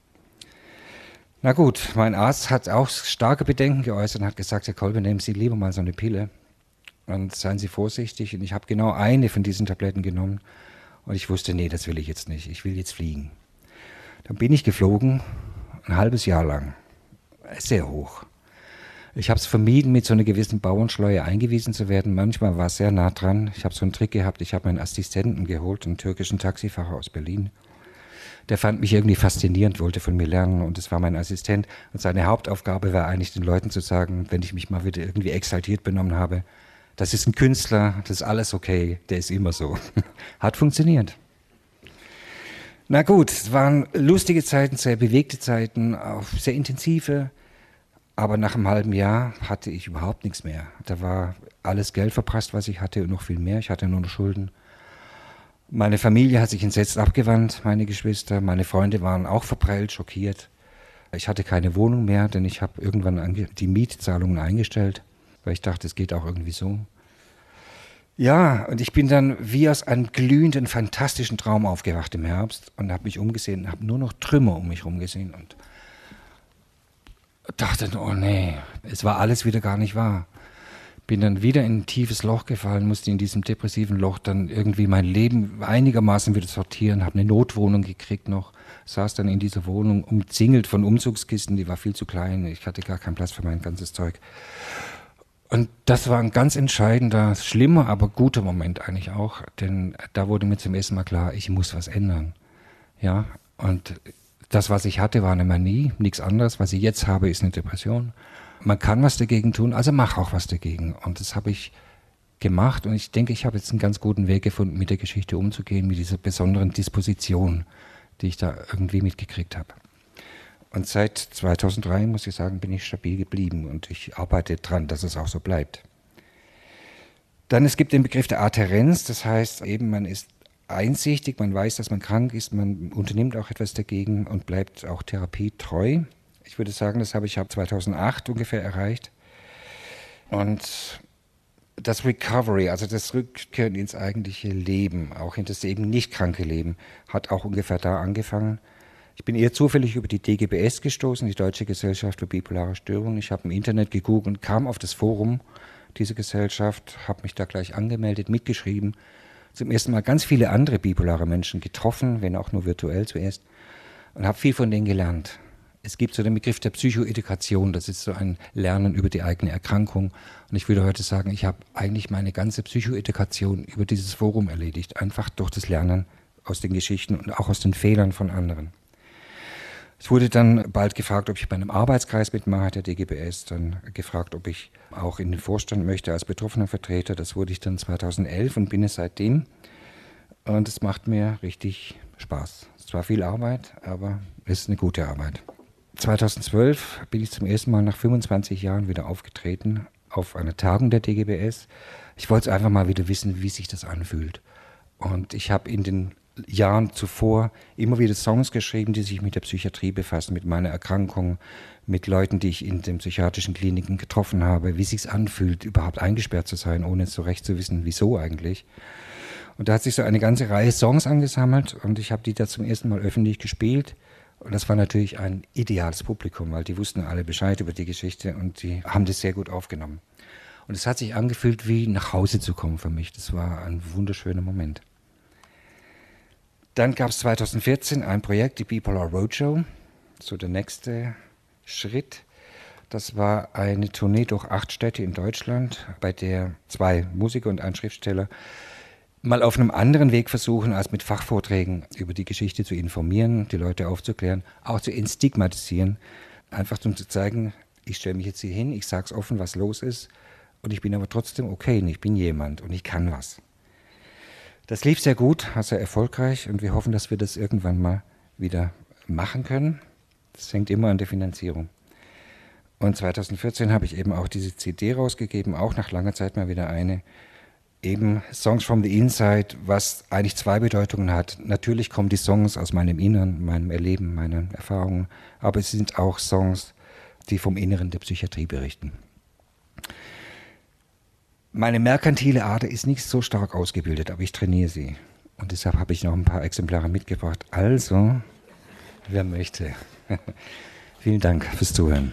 Na gut, mein Arzt hat auch starke Bedenken geäußert und hat gesagt, Herr Kolbe, nehmen Sie lieber mal so eine Pille und seien Sie vorsichtig. Und ich habe genau eine von diesen Tabletten genommen und ich wusste, nee, das will ich jetzt nicht, ich will jetzt fliegen. Dann bin ich geflogen, ein halbes Jahr lang, sehr hoch. Ich habe es vermieden, mit so einer gewissen Bauernschleue eingewiesen zu werden. Manchmal war es sehr nah dran. Ich habe so einen Trick gehabt, ich habe meinen Assistenten geholt, einen türkischen Taxifahrer aus Berlin. Der fand mich irgendwie faszinierend, wollte von mir lernen und das war mein Assistent. Und seine Hauptaufgabe war eigentlich, den Leuten zu sagen, wenn ich mich mal wieder irgendwie exaltiert benommen habe, das ist ein Künstler, das ist alles okay, der ist immer so. Hat funktioniert. Na gut, es waren lustige Zeiten, sehr bewegte Zeiten, auch sehr intensive. Aber nach einem halben Jahr hatte ich überhaupt nichts mehr. Da war alles Geld verprasst, was ich hatte und noch viel mehr. Ich hatte nur noch Schulden. Meine Familie hat sich entsetzt abgewandt, meine Geschwister. Meine Freunde waren auch verprellt, schockiert. Ich hatte keine Wohnung mehr, denn ich habe irgendwann die Mietzahlungen eingestellt, weil ich dachte, es geht auch irgendwie so. Ja, und ich bin dann wie aus einem glühenden, fantastischen Traum aufgewacht im Herbst und habe mich umgesehen und habe nur noch Trümmer um mich herum gesehen und dachte, oh nee, es war alles wieder gar nicht wahr. Bin dann wieder in ein tiefes Loch gefallen, musste in diesem depressiven Loch dann irgendwie mein Leben einigermaßen wieder sortieren, habe eine Notwohnung gekriegt noch, saß dann in dieser Wohnung umzingelt von Umzugskisten, die war viel zu klein, ich hatte gar keinen Platz für mein ganzes Zeug. Und das war ein ganz entscheidender, schlimmer, aber guter Moment eigentlich auch, denn da wurde mir zum ersten Mal klar, ich muss was ändern. Ja, und das, was ich hatte, war eine Manie, nichts anderes. Was ich jetzt habe, ist eine Depression. Man kann was dagegen tun, also mach auch was dagegen. Und das habe ich gemacht und ich denke, ich habe jetzt einen ganz guten Weg gefunden, mit der Geschichte umzugehen, mit dieser besonderen Disposition, die ich da irgendwie mitgekriegt habe. Und seit 2003, muss ich sagen, bin ich stabil geblieben und ich arbeite dran, dass es auch so bleibt. Dann, es gibt den Begriff der Adhärenz, das heißt eben, man ist einsichtig, man weiß, dass man krank ist, man unternimmt auch etwas dagegen und bleibt auch therapietreu. Ich würde sagen, das habe ich ab 2008 ungefähr erreicht. Und das Recovery, also das Rückkehren ins eigentliche Leben, auch in das eben nicht kranke Leben, hat auch ungefähr da angefangen. Ich bin eher zufällig über die DGBS gestoßen, die Deutsche Gesellschaft für bipolare Störungen. Ich habe im Internet gegoogelt und kam auf das Forum dieser Gesellschaft, habe mich da gleich angemeldet, mitgeschrieben. Zum ersten Mal ganz viele andere bipolare Menschen getroffen, wenn auch nur virtuell zuerst, und habe viel von denen gelernt. Es gibt so den Begriff der Psychoedukation, das ist so ein Lernen über die eigene Erkrankung. Und ich würde heute sagen, ich habe eigentlich meine ganze Psychoedukation über dieses Forum erledigt, einfach durch das Lernen aus den Geschichten und auch aus den Fehlern von anderen. Ich wurde dann bald gefragt, ob ich bei einem Arbeitskreis mitmache, der DGBS, dann gefragt, ob ich auch in den Vorstand möchte als Betroffenenvertreter. Das wurde ich dann 2011 und bin es seitdem. Und es macht mir richtig Spaß. Es ist zwar viel Arbeit, aber es ist eine gute Arbeit. 2012 bin ich zum ersten Mal nach 25 Jahren wieder aufgetreten auf einer Tagung der DGBS. Ich wollte einfach mal wieder wissen, wie sich das anfühlt. Und ich habe in den Jahren zuvor immer wieder Songs geschrieben, die sich mit der Psychiatrie befassen, mit meiner Erkrankung, mit Leuten, die ich in den psychiatrischen Kliniken getroffen habe, wie es sich anfühlt, überhaupt eingesperrt zu sein, ohne so recht zu wissen, wieso eigentlich. Und da hat sich so eine ganze Reihe Songs angesammelt und ich habe die da zum ersten Mal öffentlich gespielt. Und das war natürlich ein ideales Publikum, weil die wussten alle Bescheid über die Geschichte und die haben das sehr gut aufgenommen. Und es hat sich angefühlt, wie nach Hause zu kommen für mich. Das war ein wunderschöner Moment. Dann gab es 2014 ein Projekt, die Bipolar Roadshow, so der nächste Schritt. Das war eine Tournee durch 8 Städte in Deutschland, bei der 2 Musiker und ein Schriftsteller mal auf einem anderen Weg versuchen, als mit Fachvorträgen über die Geschichte zu informieren, die Leute aufzuklären, auch zu entstigmatisieren, einfach um zu zeigen, ich stelle mich jetzt hier hin, ich sage es offen, was los ist und ich bin aber trotzdem okay und ich bin jemand und ich kann was. Das lief sehr gut, war sehr erfolgreich und wir hoffen, dass wir das irgendwann mal wieder machen können. Das hängt immer an der Finanzierung. Und 2014 habe ich eben auch diese CD rausgegeben, auch nach langer Zeit mal wieder eine, eben Songs from the Inside, was eigentlich 2 Bedeutungen hat. Natürlich kommen die Songs aus meinem Inneren, meinem Erleben, meinen Erfahrungen, aber es sind auch Songs, die vom Inneren der Psychiatrie berichten. Meine merkantile Ader ist nicht so stark ausgebildet, aber ich trainiere sie. Und deshalb habe ich noch ein paar Exemplare mitgebracht. Also, wer möchte. Vielen Dank fürs Zuhören.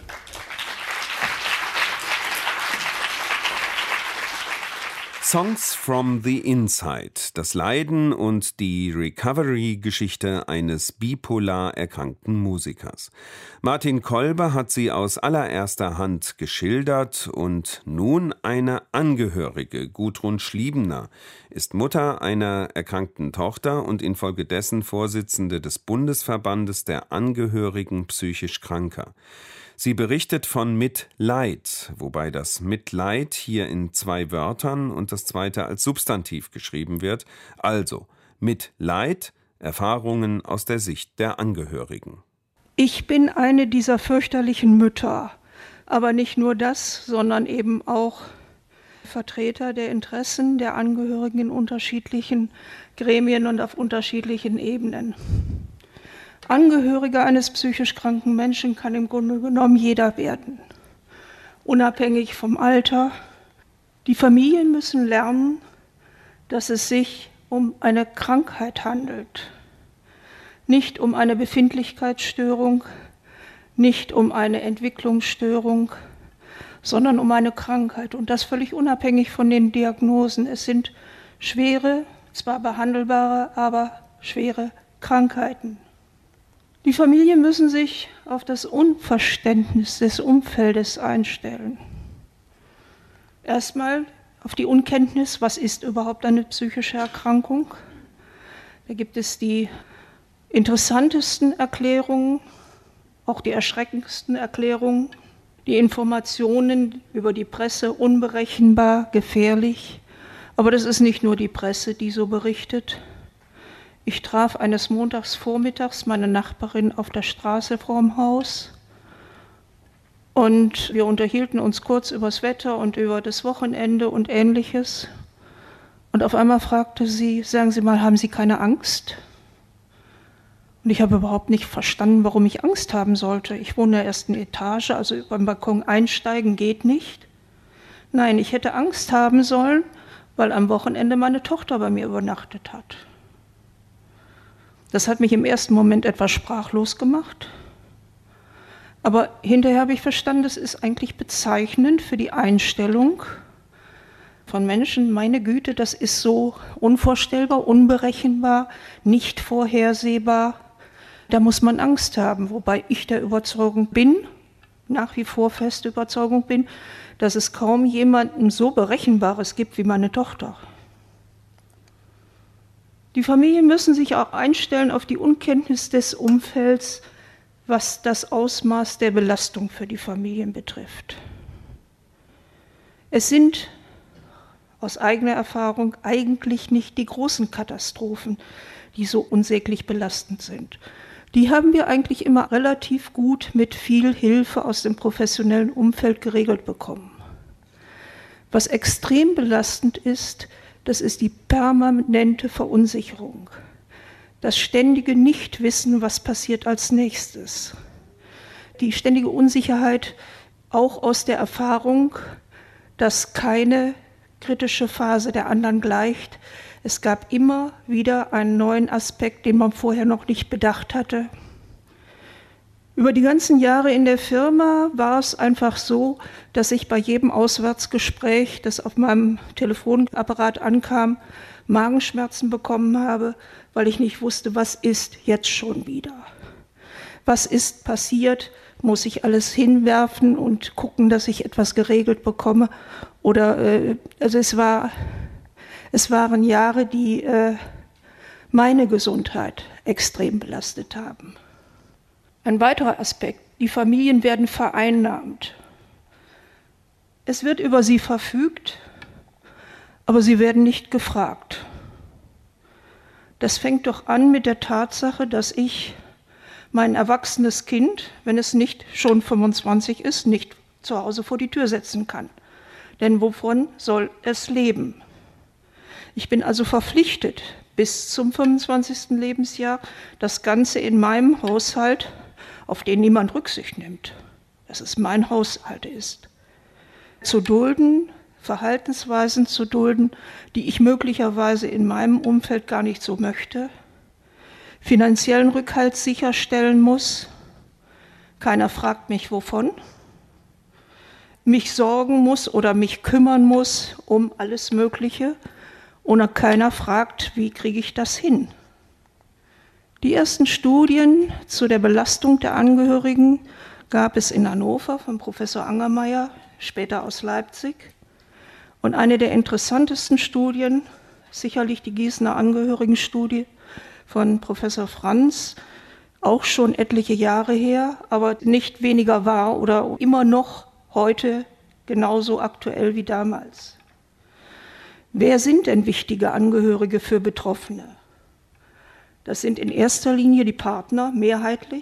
Songs from the Inside, das Leiden und die Recovery-Geschichte eines bipolar erkrankten Musikers. Martin Kolber hat sie aus allererster Hand geschildert und nun eine Angehörige, Gudrun Schliebener, ist Mutter einer erkrankten Tochter und infolgedessen Vorsitzende des Bundesverbandes der Angehörigen psychisch Kranker. Sie berichtet von Mitleid, wobei das Mitleid hier in 2 Wörtern und das zweite als Substantiv geschrieben wird. Also Mitleid, Erfahrungen aus der Sicht der Angehörigen. Ich bin eine dieser fürchterlichen Mütter, aber nicht nur das, sondern eben auch Vertreter der Interessen der Angehörigen in unterschiedlichen Gremien und auf unterschiedlichen Ebenen. Angehöriger eines psychisch kranken Menschen kann im Grunde genommen jeder werden, unabhängig vom Alter. Die Familien müssen lernen, dass es sich um eine Krankheit handelt, nicht um eine Befindlichkeitsstörung, nicht um eine Entwicklungsstörung, sondern um eine Krankheit und das völlig unabhängig von den Diagnosen. Es sind schwere, zwar behandelbare, aber schwere Krankheiten. Die Familien müssen sich auf das Unverständnis des Umfeldes einstellen. Erstmal auf die Unkenntnis, was ist überhaupt eine psychische Erkrankung. Da gibt es die interessantesten Erklärungen, auch die erschreckendsten Erklärungen, die Informationen über die Presse unberechenbar, gefährlich. Aber das ist nicht nur die Presse, die so berichtet. Ich traf eines Montagsvormittags meine Nachbarin auf der Straße vorm Haus und wir unterhielten uns kurz über das Wetter und über das Wochenende und Ähnliches. Und auf einmal fragte sie, sagen Sie mal, haben Sie keine Angst? Und ich habe überhaupt nicht verstanden, warum ich Angst haben sollte. Ich wohne in der ersten Etage, also über den Balkon einsteigen geht nicht. Nein, ich hätte Angst haben sollen, weil am Wochenende meine Tochter bei mir übernachtet hat. Das hat mich im ersten Moment etwas sprachlos gemacht. Aber hinterher habe ich verstanden, das ist eigentlich bezeichnend für die Einstellung von Menschen. Meine Güte, das ist so unvorstellbar, unberechenbar, nicht vorhersehbar. Da muss man Angst haben, wobei ich der Überzeugung bin, nach wie vor feste Überzeugung bin, dass es kaum jemanden so Berechenbares gibt wie meine Tochter. Die Familien müssen sich auch einstellen auf die Unkenntnis des Umfelds, was das Ausmaß der Belastung für die Familien betrifft. Es sind aus eigener Erfahrung eigentlich nicht die großen Katastrophen, die so unsäglich belastend sind. Die haben wir eigentlich immer relativ gut mit viel Hilfe aus dem professionellen Umfeld geregelt bekommen. Was extrem belastend ist, das ist die permanente Verunsicherung. Das ständige Nichtwissen, was passiert als nächstes. Die ständige Unsicherheit auch aus der Erfahrung, dass keine kritische Phase der anderen gleicht. Es gab immer wieder einen neuen Aspekt, den man vorher noch nicht bedacht hatte. Über die ganzen Jahre in der Firma war es einfach so, dass ich bei jedem Auswärtsgespräch, das auf meinem Telefonapparat ankam, Magenschmerzen bekommen habe, weil ich nicht wusste, was ist jetzt schon wieder. Was ist passiert? Muss ich alles hinwerfen und gucken, dass ich etwas geregelt bekomme? Oder also es waren Jahre, die meine Gesundheit extrem belastet haben. Ein weiterer Aspekt, die Familien werden vereinnahmt. Es wird über sie verfügt, aber sie werden nicht gefragt. Das fängt doch an mit der Tatsache, dass ich mein erwachsenes Kind, wenn es nicht schon 25 ist, nicht zu Hause vor die Tür setzen kann. Denn wovon soll es leben? Ich bin also verpflichtet, bis zum 25. Lebensjahr das Ganze in meinem Haushalt, auf den niemand Rücksicht nimmt, dass es mein Haushalt ist, zu dulden, Verhaltensweisen zu dulden, die ich möglicherweise in meinem Umfeld gar nicht so möchte, finanziellen Rückhalt sicherstellen muss. Keiner fragt mich, wovon. mich sorgen muss oder mich kümmern muss um alles Mögliche und keiner fragt, wie kriege ich das hin? Die ersten Studien zu der Belastung der Angehörigen gab es in Hannover von Professor Angermeier, später aus Leipzig. Und eine der interessantesten Studien, sicherlich die Gießener Angehörigenstudie von Professor Franz, auch schon etliche Jahre her, aber nicht weniger wahr oder immer noch heute genauso aktuell wie damals. Wer sind denn wichtige Angehörige für Betroffene? Das sind in erster Linie die Partner, mehrheitlich,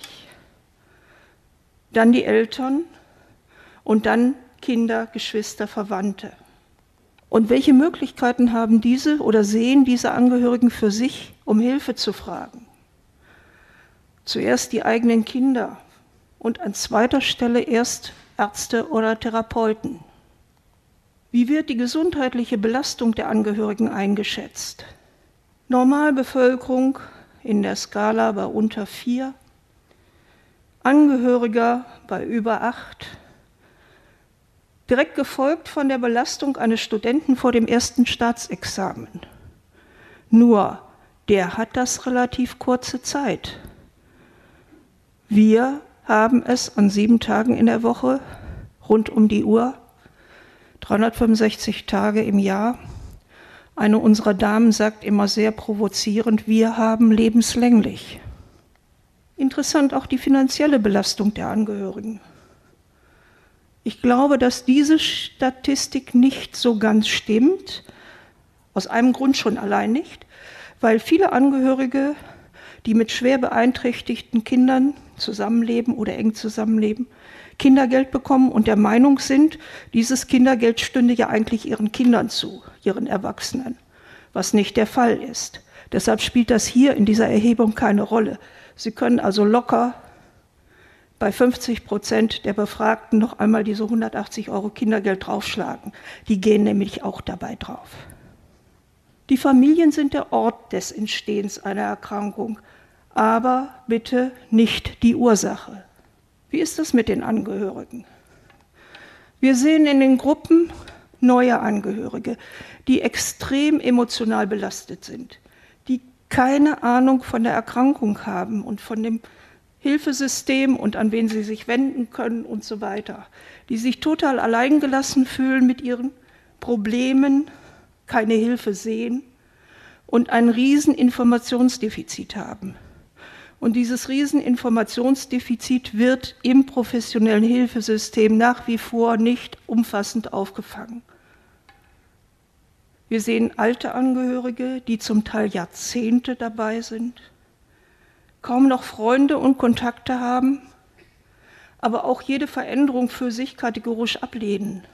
dann die Eltern und dann Kinder, Geschwister, Verwandte. Und welche Möglichkeiten haben diese oder sehen diese Angehörigen für sich, um Hilfe zu fragen? Zuerst die eigenen Kinder und an zweiter Stelle erst Ärzte oder Therapeuten. Wie wird die gesundheitliche Belastung der Angehörigen eingeschätzt? Normalbevölkerung in der Skala bei unter 4, Angehöriger bei über 8, direkt gefolgt von der Belastung eines Studenten vor dem ersten Staatsexamen. Nur, der hat das relativ kurze Zeit. Wir haben es an 7 Tagen in der Woche, rund um die Uhr, 365 Tage im Jahr. Eine unserer Damen sagt immer sehr provozierend, wir haben lebenslänglich. Interessant auch die finanzielle Belastung der Angehörigen. Ich glaube, dass diese Statistik nicht so ganz stimmt, aus einem Grund schon allein nicht, weil viele Angehörige, die mit schwer beeinträchtigten Kindern zusammenleben oder eng zusammenleben, Kindergeld bekommen und der Meinung sind, dieses Kindergeld stünde ja eigentlich ihren Kindern zu, ihren Erwachsenen, was nicht der Fall ist. Deshalb spielt das hier in dieser Erhebung keine Rolle. Sie können also locker bei 50% der Befragten noch einmal diese 180 € Kindergeld draufschlagen. Die gehen nämlich auch dabei drauf. Die Familien sind der Ort des Entstehens einer Erkrankung, aber bitte nicht die Ursache. Wie ist das mit den Angehörigen? Wir sehen in den Gruppen neue Angehörige, die extrem emotional belastet sind, die keine Ahnung von der Erkrankung haben und von dem Hilfesystem und an wen sie sich wenden können und so weiter, die sich total alleingelassen fühlen mit ihren Problemen, keine Hilfe sehen und ein Rieseninformationsdefizit haben. Und dieses Rieseninformationsdefizit wird im professionellen Hilfesystem nach wie vor nicht umfassend aufgefangen. Wir sehen alte Angehörige, die zum Teil Jahrzehnte dabei sind, kaum noch Freunde und Kontakte haben, aber auch jede Veränderung für sich kategorisch ablehnen.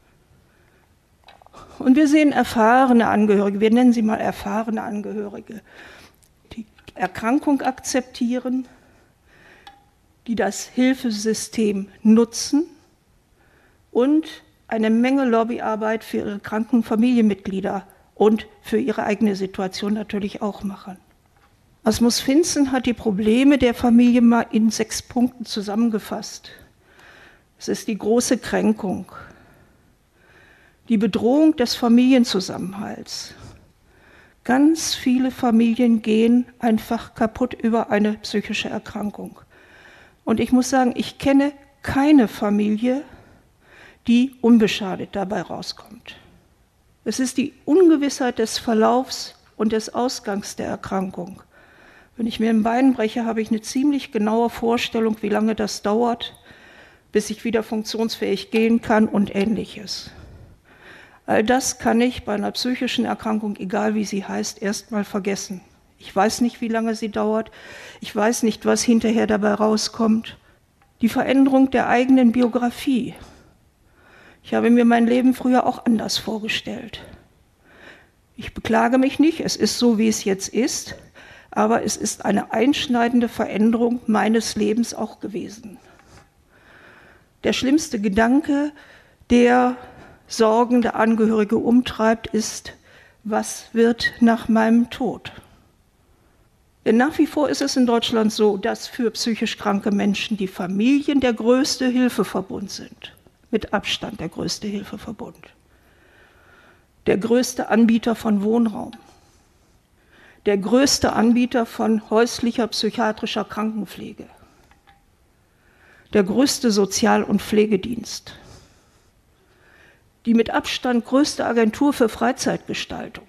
Und wir sehen erfahrene Angehörige, wir nennen sie mal erfahrene Angehörige, die Erkrankung akzeptieren, die das Hilfesystem nutzen und eine Menge Lobbyarbeit für ihre kranken Familienmitglieder und für ihre eigene Situation natürlich auch machen. Asmus Finzen hat die Probleme der Familie mal in 6 Punkten zusammengefasst. Es ist die große Kränkung, die Bedrohung des Familienzusammenhalts. Ganz viele Familien gehen einfach kaputt über eine psychische Erkrankung. Und ich muss sagen, ich kenne keine Familie, die unbeschadet dabei rauskommt. Es ist die Ungewissheit des Verlaufs und des Ausgangs der Erkrankung. Wenn ich mir ein Bein breche, habe ich eine ziemlich genaue Vorstellung, wie lange das dauert, bis ich wieder funktionsfähig gehen kann und Ähnliches. All das kann ich bei einer psychischen Erkrankung, egal wie sie heißt, erstmal vergessen. Ich weiß nicht, wie lange sie dauert. Ich weiß nicht, was hinterher dabei rauskommt. Die Veränderung der eigenen Biografie. Ich habe mir mein Leben früher auch anders vorgestellt. Ich beklage mich nicht, es ist so, wie es jetzt ist, aber es ist eine einschneidende Veränderung meines Lebens auch gewesen. Der schlimmste Gedanke, der sorgende Angehörige umtreibt, ist, was wird nach meinem Tod? Denn nach wie vor ist es in Deutschland so, dass für psychisch kranke Menschen die Familien der größte Hilfeverbund sind. mit Abstand der größte Hilfeverbund. Der größte Anbieter von Wohnraum. Der größte Anbieter von häuslicher psychiatrischer Krankenpflege. Der größte Sozial- und Pflegedienst. Die mit Abstand größte Agentur für Freizeitgestaltung.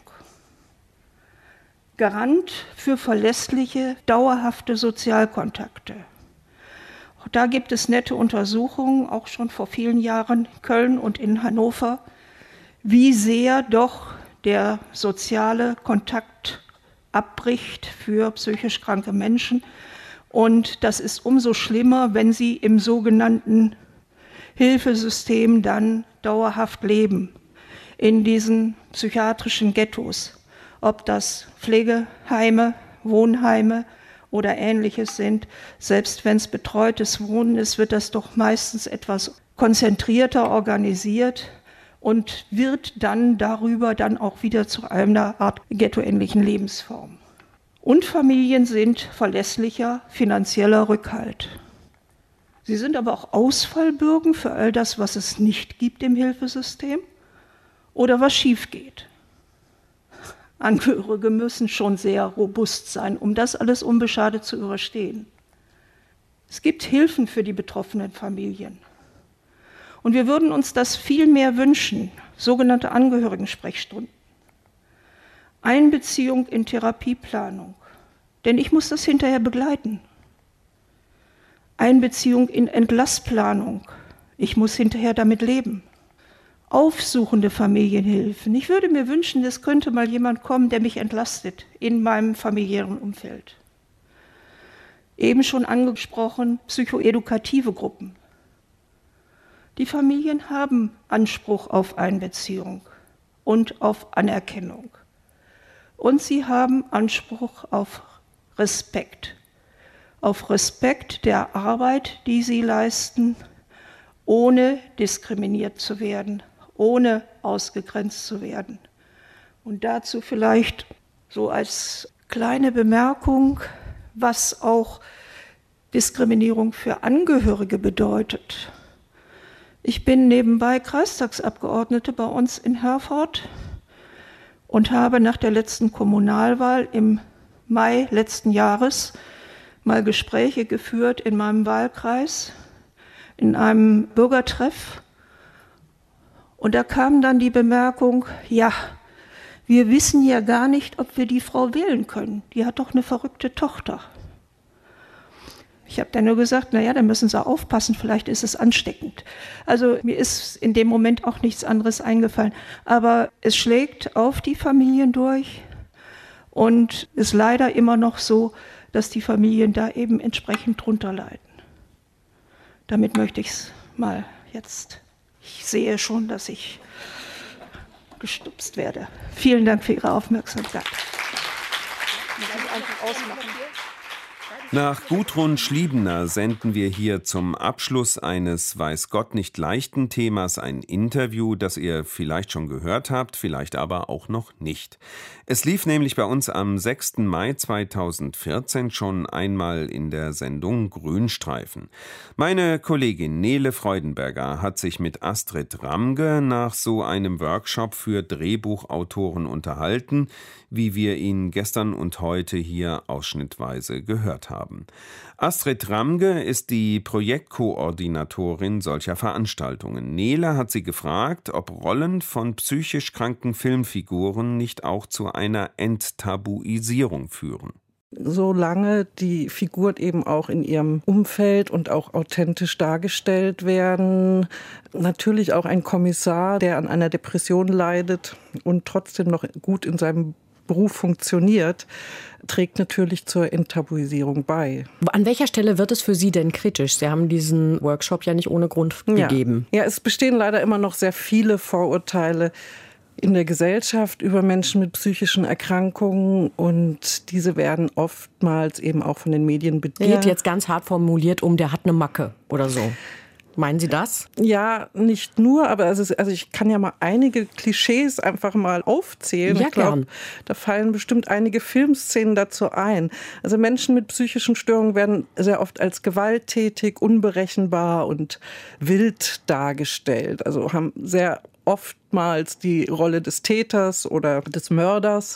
Garant für verlässliche, dauerhafte Sozialkontakte. Da gibt es nette Untersuchungen, auch schon vor vielen Jahren in Köln und in Hannover, wie sehr doch der soziale Kontakt abbricht für psychisch kranke Menschen. Und das ist umso schlimmer, wenn sie im sogenannten Hilfesystem dann dauerhaft leben, in diesen psychiatrischen Ghettos. Ob das Pflegeheime, Wohnheime oder Ähnliches sind. Selbst wenn es betreutes Wohnen ist, wird das doch meistens etwas konzentrierter organisiert und wird dann darüber dann auch wieder zu einer Art ghettoähnlichen Lebensform. Und Familien sind verlässlicher finanzieller Rückhalt. Sie sind aber auch Ausfallbürgen für all das, was es nicht gibt im Hilfesystem oder was schief geht. Angehörige müssen schon sehr robust sein, um das alles unbeschadet zu überstehen. Es gibt Hilfen für die betroffenen Familien. Und wir würden uns das viel mehr wünschen, sogenannte Angehörigensprechstunden. Einbeziehung in Therapieplanung, denn ich muss das hinterher begleiten. Einbeziehung in Entlassplanung, ich muss hinterher damit leben. Aufsuchende Familienhilfen. Ich würde mir wünschen, es könnte mal jemand kommen, der mich entlastet in meinem familiären Umfeld. Eben schon angesprochen, psychoedukative Gruppen. Die Familien haben Anspruch auf Einbeziehung und auf Anerkennung. Und sie haben Anspruch auf Respekt der Arbeit, die sie leisten, ohne diskriminiert zu werden, ohne ausgegrenzt zu werden. Und dazu vielleicht so als kleine Bemerkung, was auch Diskriminierung für Angehörige bedeutet. Ich bin nebenbei Kreistagsabgeordnete bei uns in Herford und habe nach der letzten Kommunalwahl im Mai letzten Jahres mal Gespräche geführt in meinem Wahlkreis, in einem Bürgertreff. Und da kam dann die Bemerkung, ja, wir wissen ja gar nicht, ob wir die Frau wählen können. Die hat doch eine verrückte Tochter. Ich habe dann nur gesagt, naja, dann müssen Sie aufpassen, vielleicht ist es ansteckend. Also mir ist in dem Moment auch nichts anderes eingefallen. Aber es schlägt auf die Familien durch und ist leider immer noch so, dass die Familien da eben entsprechend drunter leiden. Damit möchte ich es mal jetzt. Ich sehe schon, dass ich gestupst werde. Vielen Dank für Ihre Aufmerksamkeit. Nach Gudrun Schliebener senden wir hier zum Abschluss eines weiß Gott nicht leichten Themas ein Interview, das ihr vielleicht schon gehört habt, vielleicht aber auch noch nicht. Es lief nämlich bei uns am 6. Mai 2014 schon einmal in der Sendung Grünstreifen. Meine Kollegin Nele Freudenberger hat sich mit Astrid Ramge nach so einem Workshop für Drehbuchautoren unterhalten, wie wir ihn gestern und heute hier ausschnittweise gehört haben. Astrid Ramge ist die Projektkoordinatorin solcher Veranstaltungen. Nele hat sie gefragt, ob Rollen von psychisch kranken Filmfiguren nicht auch zu einer Enttabuisierung führen. Solange die Figuren eben auch in ihrem Umfeld und auch authentisch dargestellt werden, natürlich auch ein Kommissar, der an einer Depression leidet und trotzdem noch gut in seinem Beruf funktioniert, trägt natürlich zur Enttabuisierung bei. An welcher Stelle wird es für Sie denn kritisch? Sie haben diesen Workshop ja nicht ohne Grund gegeben. Ja, es bestehen leider immer noch sehr viele Vorurteile in der Gesellschaft über Menschen mit psychischen Erkrankungen und diese werden oftmals eben auch von den Medien bedient. Geht jetzt ganz hart formuliert der hat eine Macke oder so. Meinen Sie das? Ja, nicht nur, aber also ich kann ja mal einige Klischees einfach mal aufzählen. Ja, ich glaube, gern. da fallen bestimmt einige Filmszenen dazu ein. Also Menschen mit psychischen Störungen werden sehr oft als gewalttätig, unberechenbar und wild dargestellt. Also haben sehr oftmals die Rolle des Täters oder des Mörders.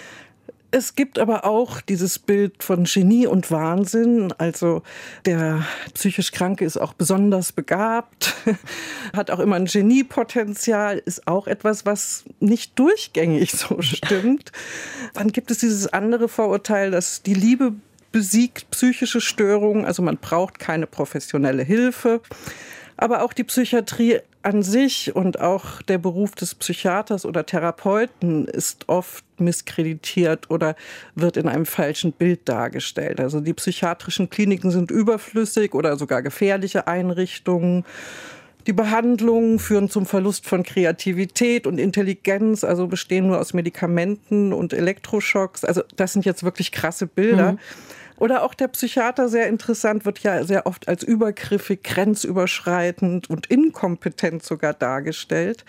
Es gibt aber auch dieses Bild von Genie und Wahnsinn. Also der psychisch Kranke ist auch besonders begabt, hat auch immer ein Geniepotenzial, ist auch etwas, was nicht durchgängig so stimmt. Dann gibt es dieses andere Vorurteil, dass die Liebe besiegt psychische Störungen. Also man braucht keine professionelle Hilfe. Aber auch die Psychiatrie an sich und auch der Beruf des Psychiaters oder Therapeuten ist oft misskreditiert oder wird in einem falschen Bild dargestellt. Also die psychiatrischen Kliniken sind überflüssig oder sogar gefährliche Einrichtungen. Die Behandlungen führen zum Verlust von Kreativität und Intelligenz, also bestehen nur aus Medikamenten und Elektroschocks. Also das sind jetzt wirklich krasse Bilder. Oder auch der Psychiater, sehr interessant, wird ja sehr oft als übergriffig, grenzüberschreitend und inkompetent sogar dargestellt.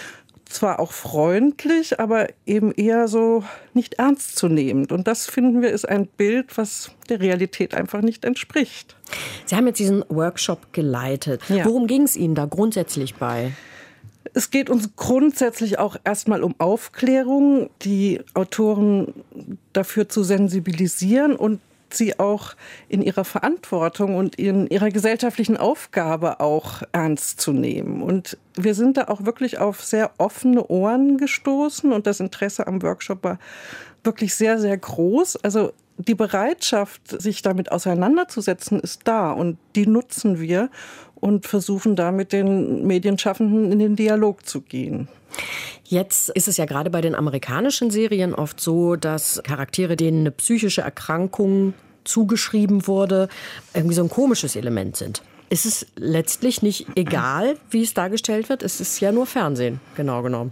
Zwar auch freundlich, aber eben eher so nicht ernstzunehmend. Und das, finden wir, ist ein Bild, was der Realität einfach nicht entspricht. Sie haben jetzt diesen Workshop geleitet. Ja. Worum ging es Ihnen da grundsätzlich bei? Es geht uns grundsätzlich auch erstmal um Aufklärung, die Autoren dafür zu sensibilisieren und sie auch in ihrer Verantwortung und in ihrer gesellschaftlichen Aufgabe auch ernst zu nehmen. Und wir sind da auch wirklich auf sehr offene Ohren gestoßen und das Interesse am Workshop war wirklich sehr, sehr groß. Also die Bereitschaft, sich damit auseinanderzusetzen, ist da und die nutzen wir und versuchen da mit den Medienschaffenden in den Dialog zu gehen. Jetzt ist es ja gerade bei den amerikanischen Serien oft so, dass Charaktere, denen eine psychische Erkrankung zugeschrieben wurde, irgendwie so ein komisches Element sind. Ist es letztlich nicht egal, wie es dargestellt wird? Es ist ja nur Fernsehen, genau genommen.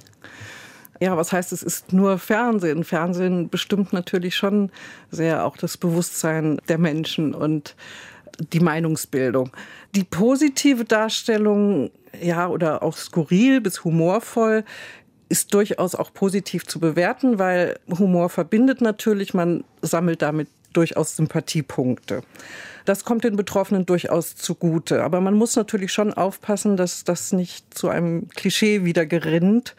Ja, was heißt, es ist nur Fernsehen? Fernsehen bestimmt natürlich schon sehr auch das Bewusstsein der Menschen und die Meinungsbildung. Die positive Darstellung, ja, oder auch skurril bis humorvoll, ist durchaus auch positiv zu bewerten, weil Humor verbindet natürlich, man sammelt damit durchaus Sympathiepunkte. Das kommt den Betroffenen durchaus zugute. Aber man muss natürlich schon aufpassen, dass das nicht zu einem Klischee wieder gerinnt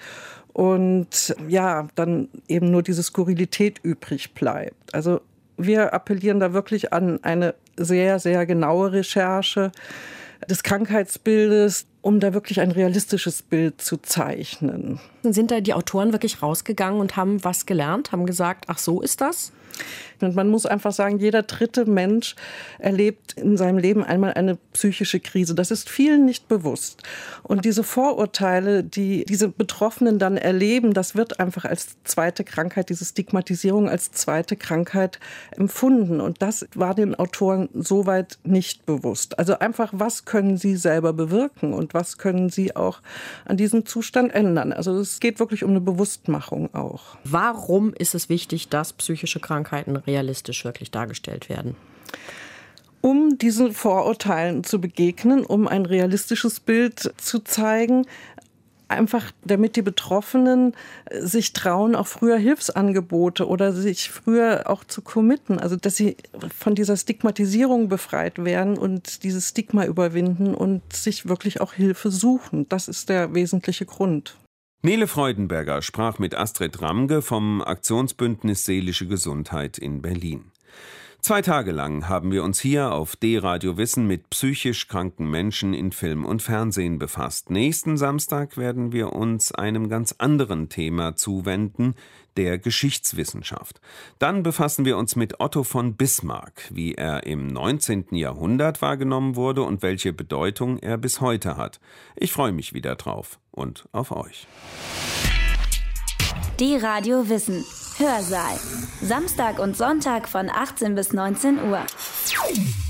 und ja, dann eben nur diese Skurrilität übrig bleibt. Also wir appellieren da wirklich an eine sehr, sehr genaue Recherche des Krankheitsbildes, um da wirklich ein realistisches Bild zu zeichnen. Sind da die Autoren wirklich rausgegangen und haben was gelernt, haben gesagt, ach so ist das? Und man muss einfach sagen, jeder dritte Mensch erlebt in seinem Leben einmal eine psychische Krise. Das ist vielen nicht bewusst. Und diese Vorurteile, die diese Betroffenen dann erleben, das wird einfach als zweite Krankheit, diese Stigmatisierung als zweite Krankheit empfunden. Und das war den Autoren soweit nicht bewusst. Also einfach, was können sie selber bewirken und was können sie auch an diesem Zustand ändern? Also es geht wirklich um eine Bewusstmachung auch. Warum ist es wichtig, dass psychische Krankheiten realistisch wirklich dargestellt werden? Um diesen Vorurteilen zu begegnen, um ein realistisches Bild zu zeigen, einfach damit die Betroffenen sich trauen, auch früher Hilfsangebote oder sich früher auch zu committen. Also dass sie von dieser Stigmatisierung befreit werden und dieses Stigma überwinden und sich wirklich auch Hilfe suchen. Das ist der wesentliche Grund. Nele Freudenberger sprach mit Astrid Ramge vom Aktionsbündnis Seelische Gesundheit in Berlin. 2 Tage lang haben wir uns hier auf D-Radio Wissen mit psychisch kranken Menschen in Film und Fernsehen befasst. Nächsten Samstag werden wir uns einem ganz anderen Thema zuwenden, der Geschichtswissenschaft. Dann befassen wir uns mit Otto von Bismarck, wie er im 19. Jahrhundert wahrgenommen wurde und welche Bedeutung er bis heute hat. Ich freue mich wieder drauf und auf euch. D-Radio Wissen. Hörsaal. Samstag und Sonntag von 18 bis 19 Uhr.